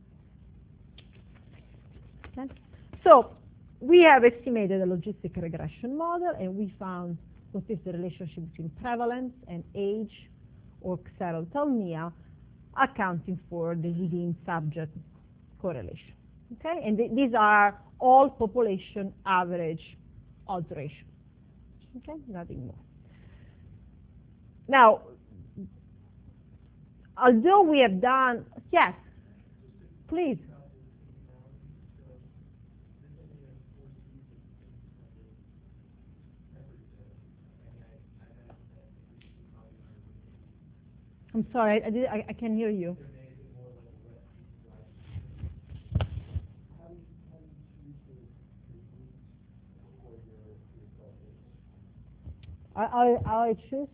Okay? So we have estimated a logistic regression model, and we found what is the relationship between prevalence and age or serothalmia, accounting for the within-subject correlation. Okay, and th these are all population average odds ratio. Okay, nothing more. Now, although we have done, yes, please. I'm sorry, I, did, I, I can't hear you. I, I, I choose?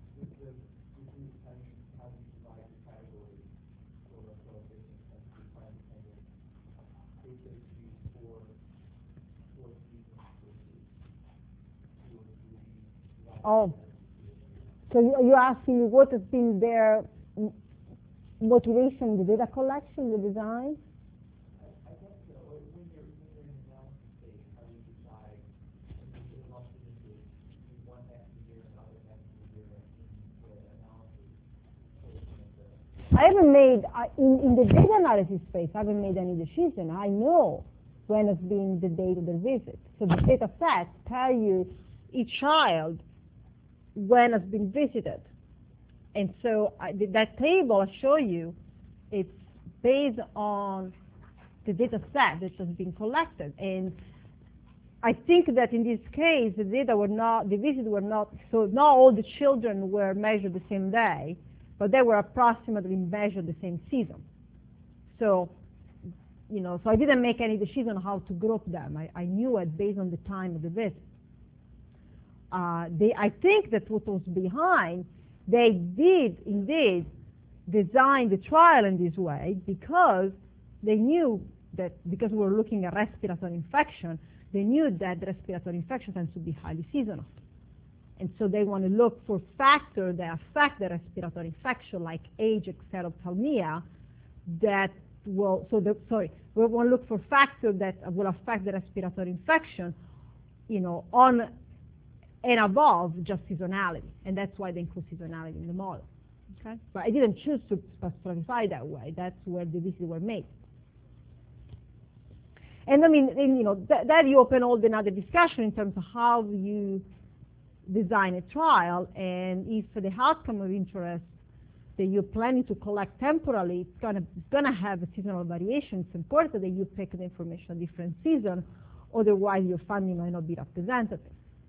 Oh, so you're asking what has been their motivation, the data collection, the design? I haven't made, uh, in, in the data analysis space, I haven't made any decision. I know when has been the date of the visit. So the data sets tell you each child when has been visited. And so I, that table I show you, it's based on the data set that has been collected. And I think that in this case, the data were not, the visits were not, so not all the children were measured the same day, but they were approximately measured the same season. So, you know, so I didn't make any decision on how to group them. I, I knew it based on the time of the visit. Uh, they, I think that what was behind, they did indeed design the trial in this way because they knew that, because we were looking at respiratory infection, they knew that respiratory infection tends to be highly seasonal. And so they want to look for factors that affect the respiratory infection, like age, xerophthalmia, that will, so the, sorry, we want to look for factors that will affect the respiratory infection, you know, on and above just seasonality. And that's why they include seasonality in the model. Okay? But I didn't choose to specify that way. That's where the visits were made. And I mean, and, you know, th that you open all the another discussion in terms of how you design a trial, and if the outcome of interest that you're planning to collect temporally, it's gonna it's gonna have a seasonal variation. It's important that you pick the information at different season, otherwise your finding might not be representative.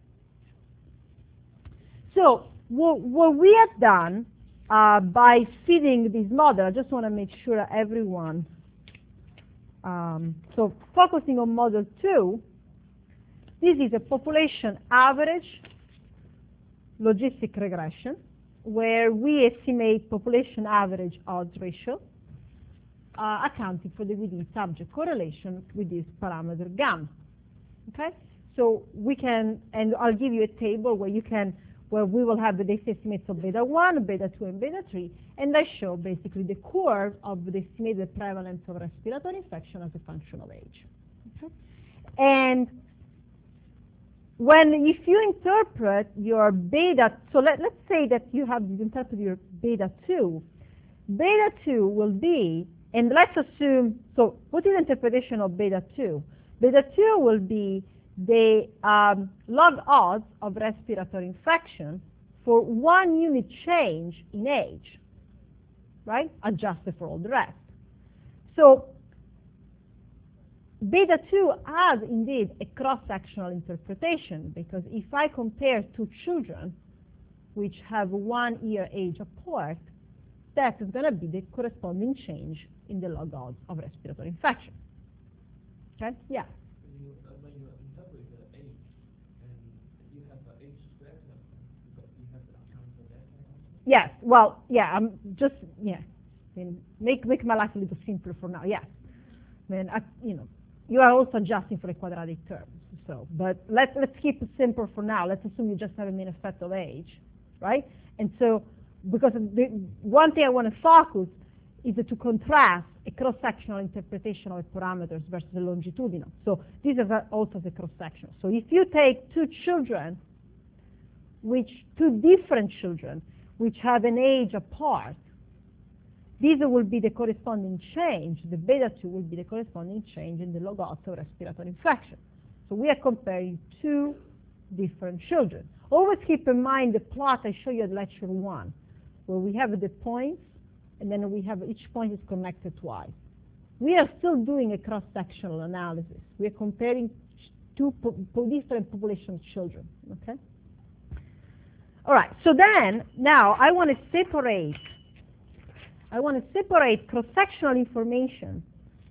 So what, what we have done uh, by feeding this model, I just want to make sure that everyone. Um, so focusing on model two, this is a population average logistic regression where we estimate population average odds ratio, uh, accounting for the within subject correlation with this parameter gamma. Okay, so we can, and I'll give you a table where you can, where we will have the data estimates of beta one, beta two, and beta three, and I show basically the curve of the estimated prevalence of respiratory infection as a function of age. Okay? And when, if you interpret your beta, so let, let's say that you have you interpret your beta two, beta two will be, and let's assume, so what is the interpretation of beta two? Beta two will be the um, log odds of respiratory infection for one unit change in age, right? Adjusted for all the rest. So beta two has indeed a cross-sectional interpretation, because if I compare two children which have one year age apart, that is going to be the corresponding change in the log odds of respiratory infection. Okay? Yeah. When you, uh, when you interpret the age, and you have the age squared, because you have the account for that. Yes. Well, yeah. I'm just yeah. I mean, make make my life a little simpler for now. Yes. I mean, I, you know, you are also adjusting for a quadratic term. So, but let's let's keep it simple for now. Let's assume you just have a mean effect of age, right? And so, because the one thing I want to focus is to contrast a cross-sectional interpretation of parameters versus a longitudinal. So this is also the cross-sectional. So if you take two children, which two different children, which have an age apart, these will be the corresponding change. The beta two will be the corresponding change in the log odds of respiratory infection. So we are comparing two different children. Always keep in mind the plot I show you at lecture one, where we have the points, and then we have each point is connected twice. We are still doing a cross-sectional analysis. We are comparing two po po different population of children, okay? All right, so then, now I want to separate, I want to separate cross-sectional information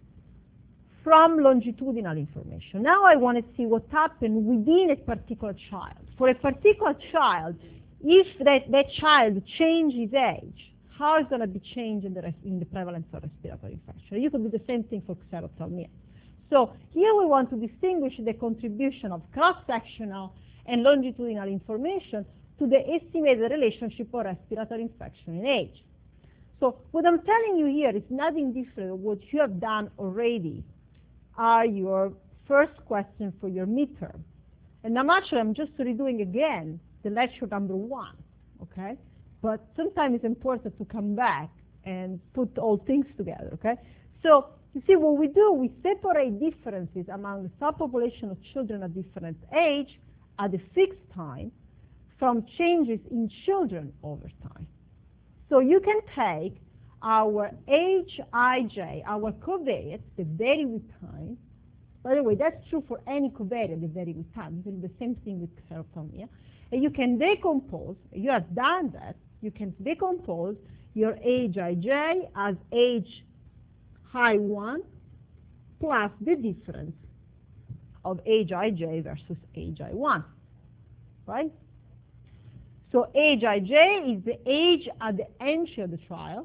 from longitudinal information. Now I want to see what happened within a particular child. For a particular child, if that, that child changes age, how is going to be changed in the, in the prevalence of respiratory infection? You could do the same thing for xerophthalmia. So here we want to distinguish the contribution of cross-sectional and longitudinal information to the estimated relationship of respiratory infection in age. So what I'm telling you here is nothing different than what you have done already are your first question for your midterm. And I'm actually, I'm just redoing again the lecture number one, okay? But sometimes it's important to come back and put all things together, okay? So you see what we do, we separate differences among the subpopulation of children at different age at a fixed time from changes in children over time. So you can take our H I J, our covariates, they vary with time. By the way, that's true for any covariate, they vary with time. You can do the same thing with serotonin. And you can decompose, you have done that, you can decompose your H I J as H I one plus the difference of H I J versus H I one, right? So H I J is the age at the entry of the trial,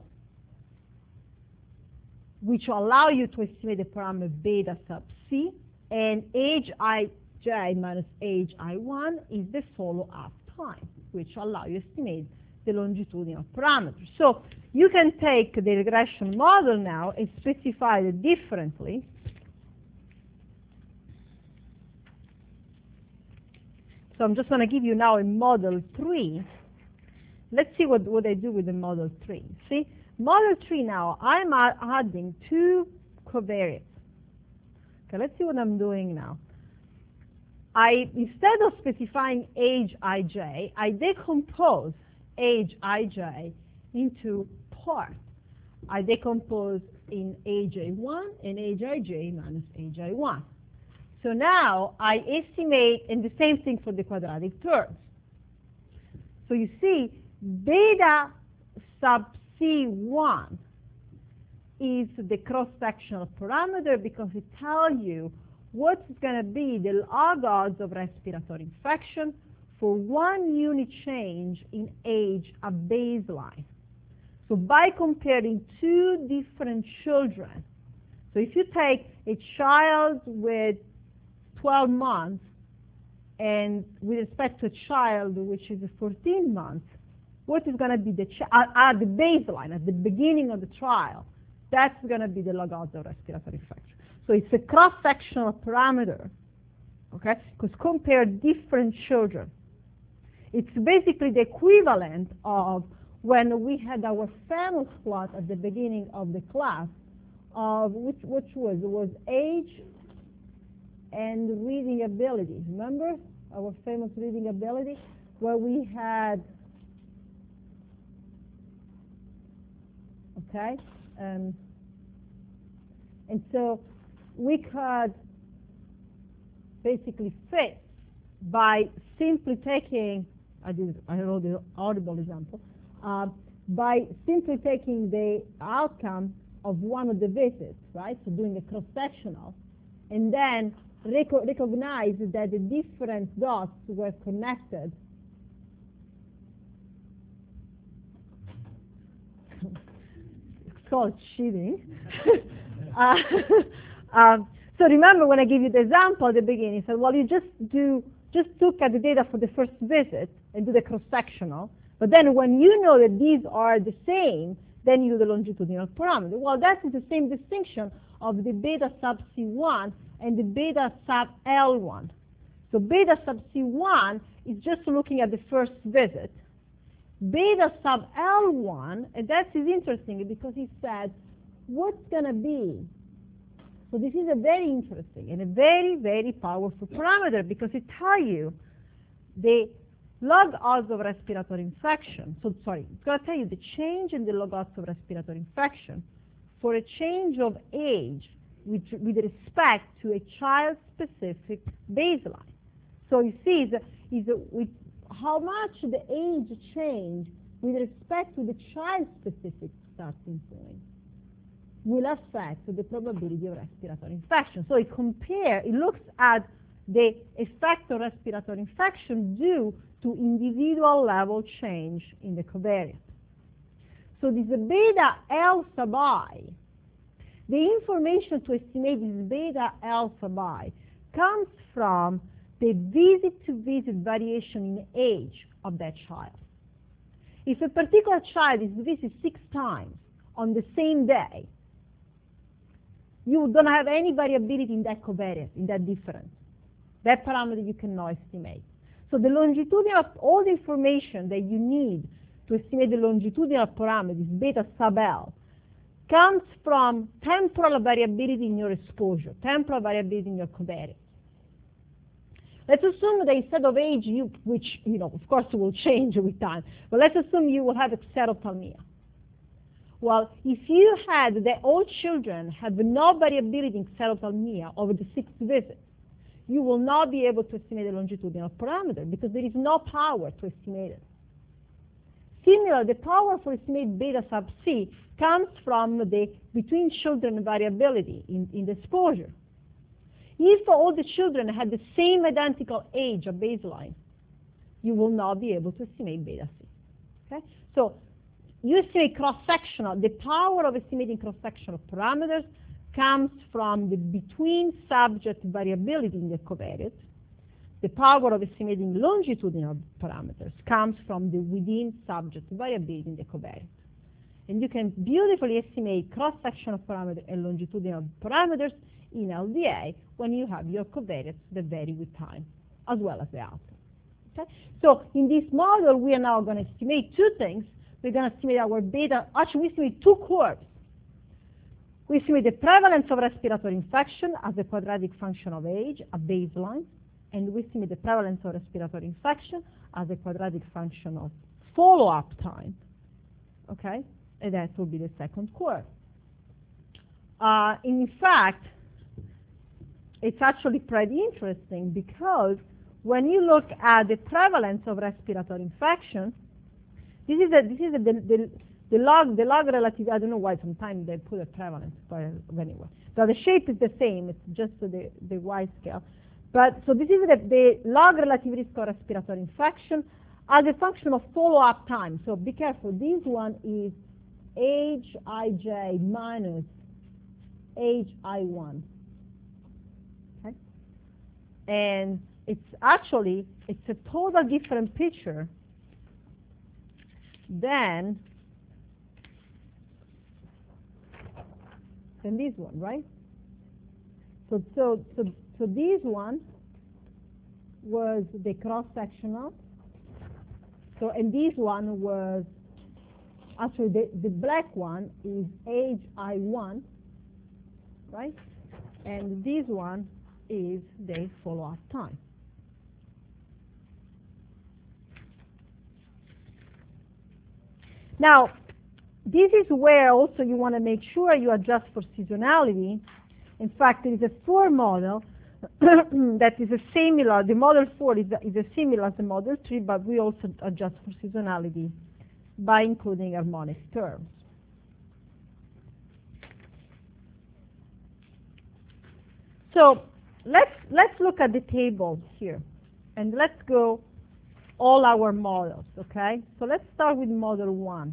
which will allow you to estimate the parameter beta sub C, and H I J minus H I one is the follow-up time, which will allow you to estimate the longitudinal parameter. So you can take the regression model now and specify it differently. So I'm just going to give you now a model three. Let's see what, what I do with the model three. See, model three now, I'm adding two covariates. Okay, let's see what I'm doing now. I, instead of specifying H I J, I decompose H I J into parts. I decompose in H I one and H I J minus H I one. So now I estimate, and the same thing for the quadratic terms. So you see, beta sub C one is the cross-sectional parameter because it tells you what's going to be the log odds of respiratory infection for one unit change in age at baseline. So by comparing two different children, so if you take a child with twelve months and with respect to a child which is fourteen months, what is going to be the ch at, at the baseline, at the beginning of the trial? That's going to be the log odds of respiratory infection. So it's a cross-sectional parameter, okay? Because compare different children. It's basically the equivalent of when we had our famous plot at the beginning of the class of which which was it was age and reading ability. Remember our famous reading ability, where we had, okay, um, and so we could basically fit by simply taking, I did, I wrote the audible example, uh, by simply taking the outcome of one of the visits, right? So doing a cross-sectional, and then reco recognize that the different dots were connected. It's called cheating. uh, um, so remember when I gave you the example at the beginning, I said, well, you just do, just look at the data for the first visit and do the cross-sectional, but then when you know that these are the same, then you do the longitudinal parameter. Well, that is the same distinction of the beta sub C one and the beta sub L one. So beta sub C one is just looking at the first visit. Beta sub L one, and that is interesting because he said, what's going to be? So this is a very interesting and a very, very powerful parameter because it tells you the log odds of respiratory infection. So sorry, it's going to tell you the change in the log odds of respiratory infection for a change of age with, with respect to a child-specific baseline. So you see, is, is with how much the age change with respect to the child-specific starting point will affect the probability of respiratory infection. So it compare, it looks at the effect of respiratory infection due to individual level change in the covariate. So this beta L sub I, the information to estimate this beta L sub I comes from the visit-to-visit variation in age of that child. If a particular child is visited six times on the same day, you don't have any variability in that covariance, in that difference. That parameter you cannot estimate. So the longitudinal, all the information that you need to estimate the longitudinal parameter, this beta sub L, comes from temporal variability in your exposure, temporal variability in your covariance. Let's assume that instead of age, you, which, you know, of course will change with time, but let's assume you will have xerothalmia. Well, if you had that all children have no variability in xerothalmia over the sixth visit, you will not be able to estimate the longitudinal parameter because there is no power to estimate it. Similarly, the power for estimate beta sub c comes from the between children variability in, in the exposure. If all the children had the same identical age at baseline, you will not be able to estimate beta c. Okay? So you estimate cross-sectional. The power of estimating cross-sectional parameters comes from the between subject variability in the covariate. The power of estimating longitudinal parameters comes from the within subject variability in the covariate. And you can beautifully estimate cross-sectional parameters and longitudinal parameters in L D A when you have your covariates that vary with time, as well as the outcome. Okay? So in this model, we are now going to estimate two things. We're going to estimate our beta. Actually, we estimate two curves. We estimate the prevalence of respiratory infection as a quadratic function of age at baseline, and we estimate the prevalence of respiratory infection as a quadratic function of follow-up time. Okay? And that will be the second curve. Uh, in fact, it's actually pretty interesting because when you look at the prevalence of respiratory infection, this is a, this is a, the, the, the log the log relative. I don't know why sometimes they put a prevalence, but anyway, so the shape is the same. It's just the the Y scale. But so this is the, the log relative risk of respiratory infection as a function of follow-up time. So be careful. This one is age ij minus age I one. Okay? And it's actually, it's a total different picture than, than this one, right? So, so, so, so this one was the cross-sectional. So, and this one was, actually the, the black one is age I one, right? And this one is the follow-up time. Now, this is where also you want to make sure you adjust for seasonality. In fact, there is a four model that is a similar, the model four is a, is a similar as the model three, but we also adjust for seasonality by including harmonic terms. So let's, let's look at the table here, and let's go all our models, okay? So let's start with model one.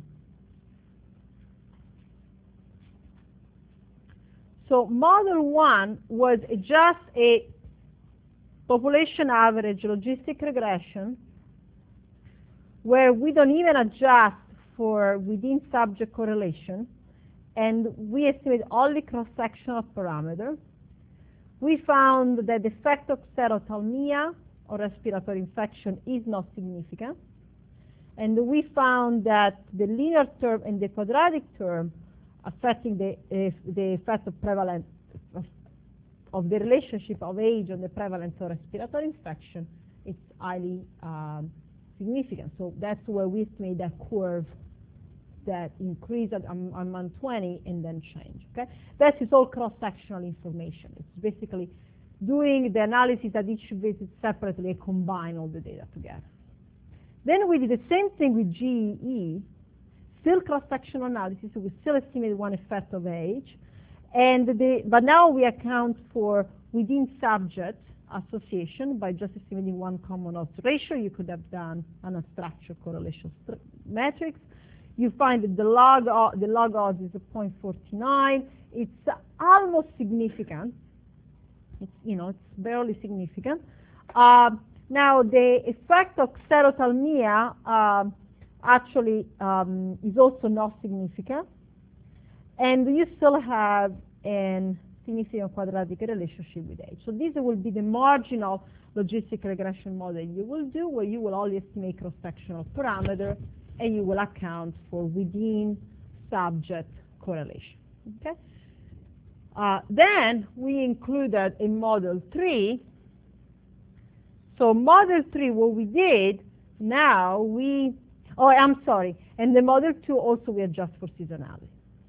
So model one was just a population average logistic regression where we don't even adjust for within subject correlation, and we estimate only cross-sectional parameter. We found that the effect of xerothalmia or respiratory infection is not significant. And we found that the linear term and the quadratic term affecting the, uh, the effect of prevalence of, of the relationship of age on the prevalence of respiratory infection, it's highly um, significant. So that's where we estimate that curve that increase at um, on month twenty and then change. Okay, that is all cross-sectional information. It's basically doing the analysis at each visit separately and combine all the data together. Then we did the same thing with G E E, still cross-sectional analysis, so we still estimate one effect of age, and the, but now we account for within subject association by just estimating one common odds ratio. You could have done an unstructured correlation matrix. You find that the log, the log odds is zero point four nine. It's almost significant. It's, you know, it's barely significant. Uh, now, the effect of xerothalmia uh, actually um, is also not significant. And you still have a significant quadratic relationship with age. So this will be the marginal logistic regression model you will do, where you will only estimate cross-sectional parameter, and you will account for within subject correlation. Okay. Uh, then we included in model three So model three, what we did, now we, oh, I'm sorry, and the model two also we adjust for seasonality.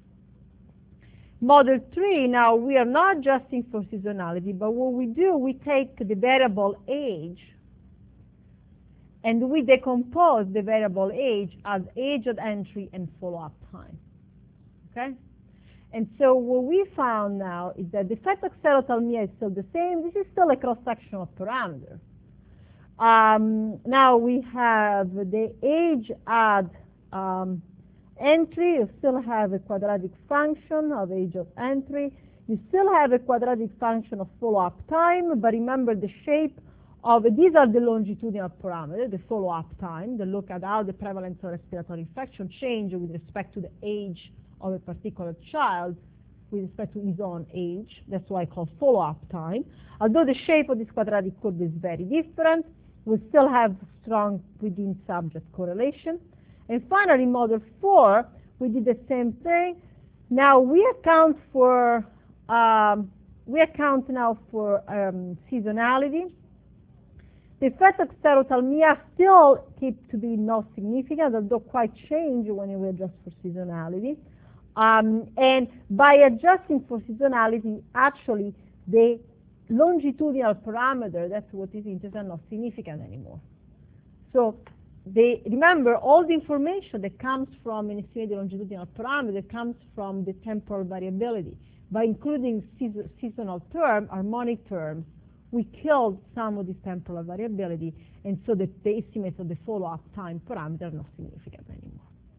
Model three, now we are not adjusting for seasonality, but what we do, we take the variable age and we decompose the variable age as age at entry and follow-up time. Okay? And so what we found now is that the fetoxerothalmia is still the same. This is still a cross-sectional parameter. Um, now we have the age at um, entry. You still have a quadratic function of age of entry. You still have a quadratic function of follow-up time, but remember the shape of, these are the longitudinal parameters, the follow-up time, that look at how the prevalence of respiratory infection change with respect to the age of a particular child with respect to his own age. That's why I call follow-up time. Although the shape of this quadratic curve is very different, we still have strong within-subject correlation. And finally, model four, we did the same thing. Now we account for, um, we account now for um, seasonality. The fetoxerothalmia still keep to be not significant, although quite change when we adjust for seasonality. Um, and by adjusting for seasonality, actually, the longitudinal parameter, that's what is interesting, are not significant anymore. So they, remember, all the information that comes from an estimated longitudinal parameter comes from the temporal variability. By including season, seasonal term, harmonic terms, we killed some of this temporal variability, and so the, the estimates of the follow-up time parameter are not significant anymore.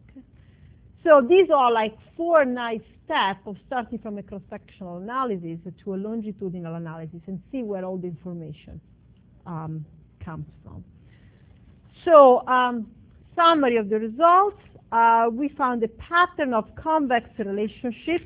So these are like four nice steps of starting from a cross-sectional analysis to a longitudinal analysis and see where all the information um, comes from. So um, summary of the results, uh, we found a pattern of convex relationship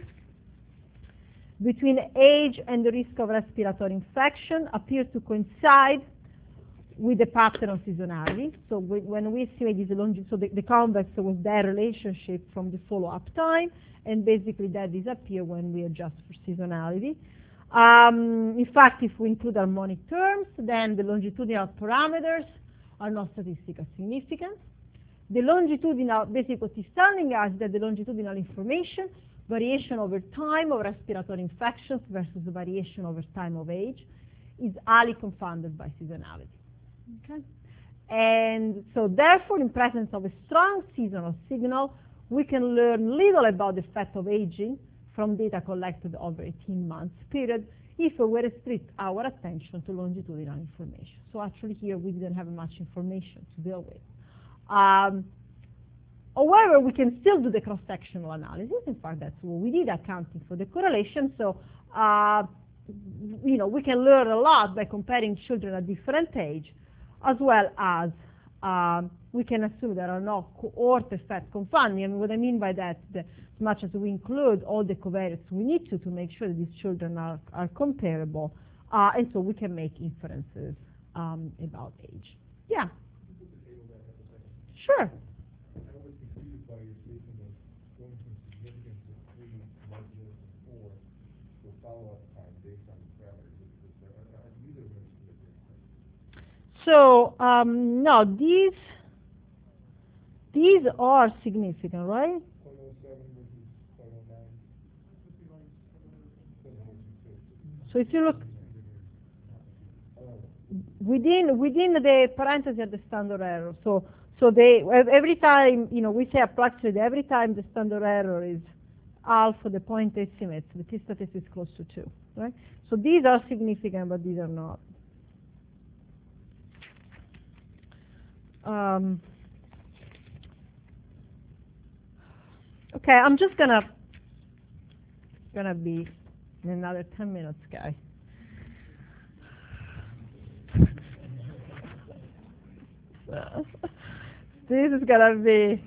between age and the risk of respiratory infection appear to coincide with the pattern of seasonality. So we, when we estimate this longitude, so the, the convex was that relationship from the follow-up time, and basically that disappears when we adjust for seasonality. Um, in fact, if we include harmonic terms, then the longitudinal parameters are not statistically significant. The longitudinal, basically what is telling us that the longitudinal information, variation over time of respiratory infections versus the variation over time of age, is highly confounded by seasonality. Okay? And so therefore, in presence of a strong seasonal signal, we can learn little about the effect of aging from data collected over eighteen months period if we restrict our attention to longitudinal information. So actually here we didn't have much information to deal with. Um, however, we can still do the cross-sectional analysis. In fact, that's what we did, accounting for the correlation. So uh, you know, we can learn a lot by comparing children at different age, as well as um, we can assume there are no cohort effect confounding. And what I mean by that, the, as much as we include all the covariates we need to to make sure that these children are, are comparable, uh, and so we can make inferences um, about age. Yeah? Sure. I was confused by your statement of going from significance of three, marginal to four, to a follow-up time based on the parameters. Are neither of them significant? So um, no, these these are significant, right? zero point zero seven versus zero point zero nine. So if you look within within the parentheses of the standard error, so so they every time, you know, we say approximately every time the standard error is half of the point estimate, the t-statistic is close to two, right? So these are significant, but these are not. Um, okay, I'm just gonna gonna be in another ten minutes, guy. This is gonna be.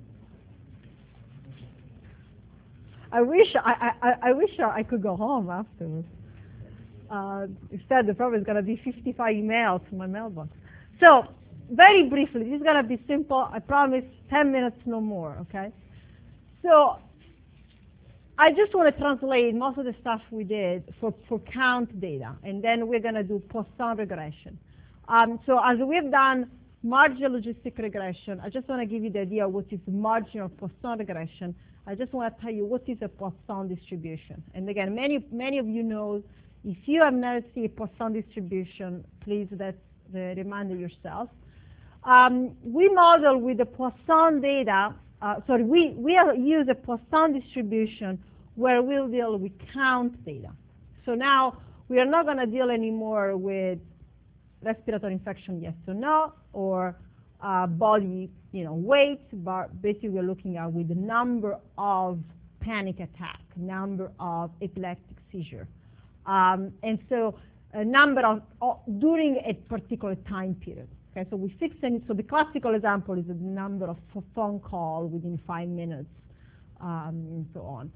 I wish I I, I wish I could go home afterwards. Uh, instead, the problem is gonna be fifty-five emails from my mailbox. So. Very briefly, this is going to be simple. I promise ten minutes, no more, okay? So I just want to translate most of the stuff we did for, for count data, and then we're going to do Poisson regression. Um, so as we've done marginal logistic regression, I just want to give you the idea of what is marginal Poisson regression. I just want to tell you what is a Poisson distribution. And again, many, many of you know, if you have never seen a Poisson distribution, please that's the reminder yourself. Um, we model with the Poisson data, uh, sorry, we, we use a Poisson distribution where we'll deal with count data. So now we are not going to deal anymore with respiratory infection, yes or no, or uh, body you know, weight, but basically we're looking at with the number of panic attack, number of epileptic seizure. Um, and so a number of, uh, during a particular time period. Okay, so we fix any, so the classical example is the number of phone call within five minutes, um, and so on.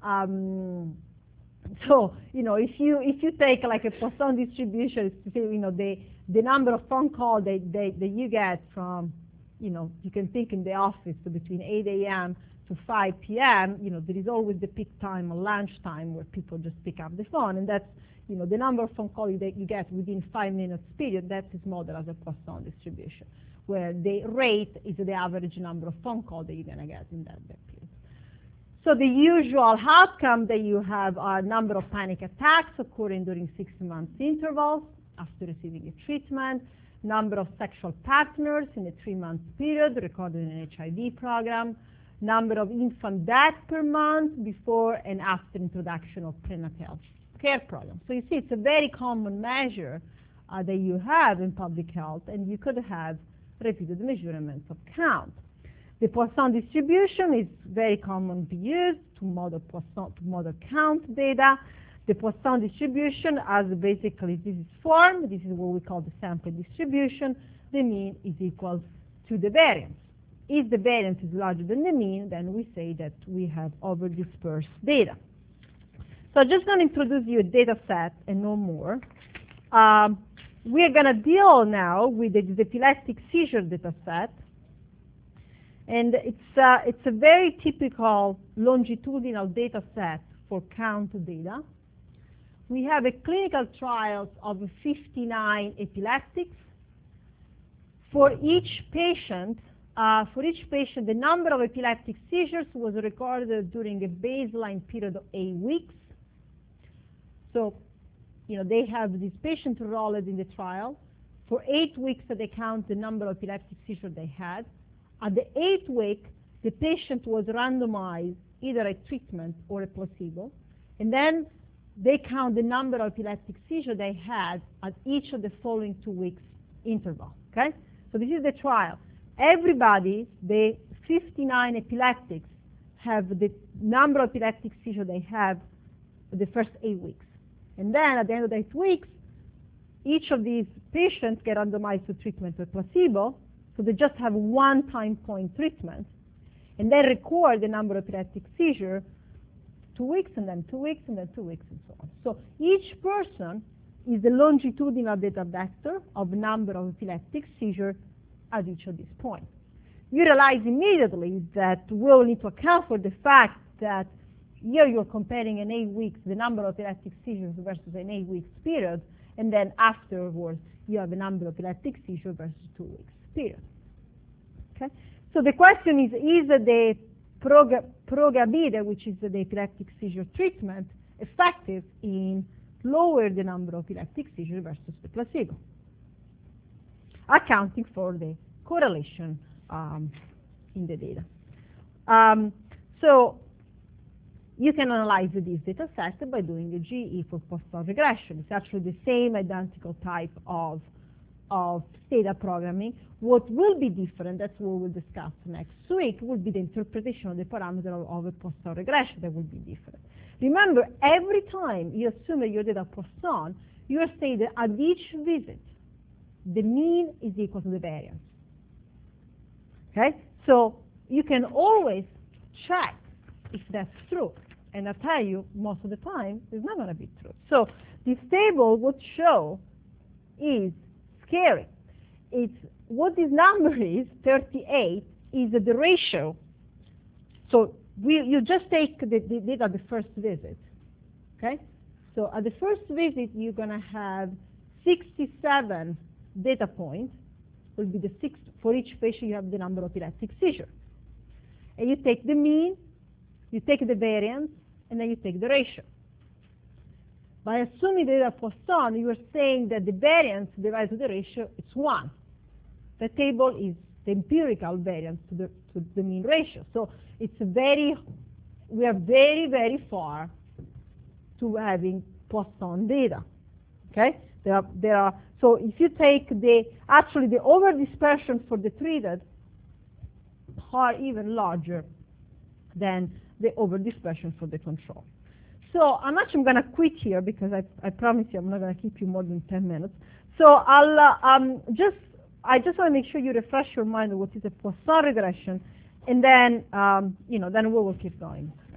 Um, so, you know, if you, if you take like a Poisson distribution, you know, the, the number of phone calls that, that, that you get from, you know, you can think in the office so between eight A M to five P M, you know, there is always the peak time or lunch time where people just pick up the phone, and that's, you know, the number of phone calls that you get within five minutes period, that is modeled as a Poisson distribution, where the rate is the average number of phone calls that you're going to get in that, that period. So the usual outcome that you have are number of panic attacks occurring during six months intervals after receiving a treatment, number of sexual partners in a three-month period recorded in an H I V program, number of infant deaths per month before and after introduction of prenatal care program. So you see, it's a very common measure uh, that you have in public health, and you could have repeated measurements of count. The Poisson distribution is very common to use to model Poisson, to model count data. The Poisson distribution, as basically this is formed, this is what we call the sample distribution. The mean is equal to the variance. If the variance is larger than the mean, then we say that we have over-dispersed data. So I'm just going to introduce you a data set and no more. Um, we're going to deal now with the, the epileptic seizure data set. And it's, uh, it's a very typical longitudinal data set for count data. We have a clinical trials of fifty-nine epileptics. For each patient, uh, for each patient, the number of epileptic seizures was recorded during a baseline period of eight weeks. So, you know, they have these patients enrolled in the trial. For eight weeks, they count the number of epileptic seizures they had. At the eighth week, the patient was randomized either a treatment or a placebo. And then they count the number of epileptic seizures they had at each of the following two weeks interval, okay? So this is the trial. Everybody, the fifty-nine epileptics, have the number of epileptic seizures they have the first eight weeks. And then at the end of the eight weeks, each of these patients get randomized to treatment or placebo, so they just have one time point treatment, and then record the number of epileptic seizures two weeks, and then two weeks, and then two weeks, and so on. So each person is the longitudinal data vector of number of epileptic seizures at each of these points. You realize immediately that we'll need to account for the fact that here you're comparing in eight weeks the number of epileptic seizures versus an eight weeks period, and then afterwards you have a number of epileptic seizures versus two weeks period. Okay? So the question is, is the prog Prograbida, which is the epileptic seizure treatment, effective in lower the number of epileptic seizures versus the placebo, accounting for the correlation um, in the data. Um, so you can analyze this data set by doing a G E for Poisson regression. It's actually the same identical type of, of data programming. What will be different, that's what we'll discuss next week, will be the interpretation of the parameter of, of a Poisson regression that will be different. Remember, every time you assume that your data Poisson, you are saying that at each visit, the mean is equal to the variance. Okay? So you can always check if that's true. And I tell you, most of the time, it's not going to be true. So this table would show is scary. It's what this number is, thirty-eight, is the ratio. So we, you just take the, the data at the first visit. Okay? So at the first visit, you're going to have sixty-seven data point will be the sixth. For each patient, you have the number of epileptic seizures. And you take the mean, you take the variance, and then you take the ratio. By assuming the data Poisson, you are saying that the variance divided to the ratio is one. The table is the empirical variance to the, to the mean ratio. So it's very, we are very, very far to having Poisson data. Okay? There are, there are, so if you take the, actually the over-dispersion for the treated are even larger than the over-dispersion for the control. So I'm actually going to quit here because I, I promise you I'm not going to keep you more than ten minutes. So I'll uh, um, just, I just want to make sure you refresh your mind on what is a Poisson regression, and then, um, you know, then we will keep going.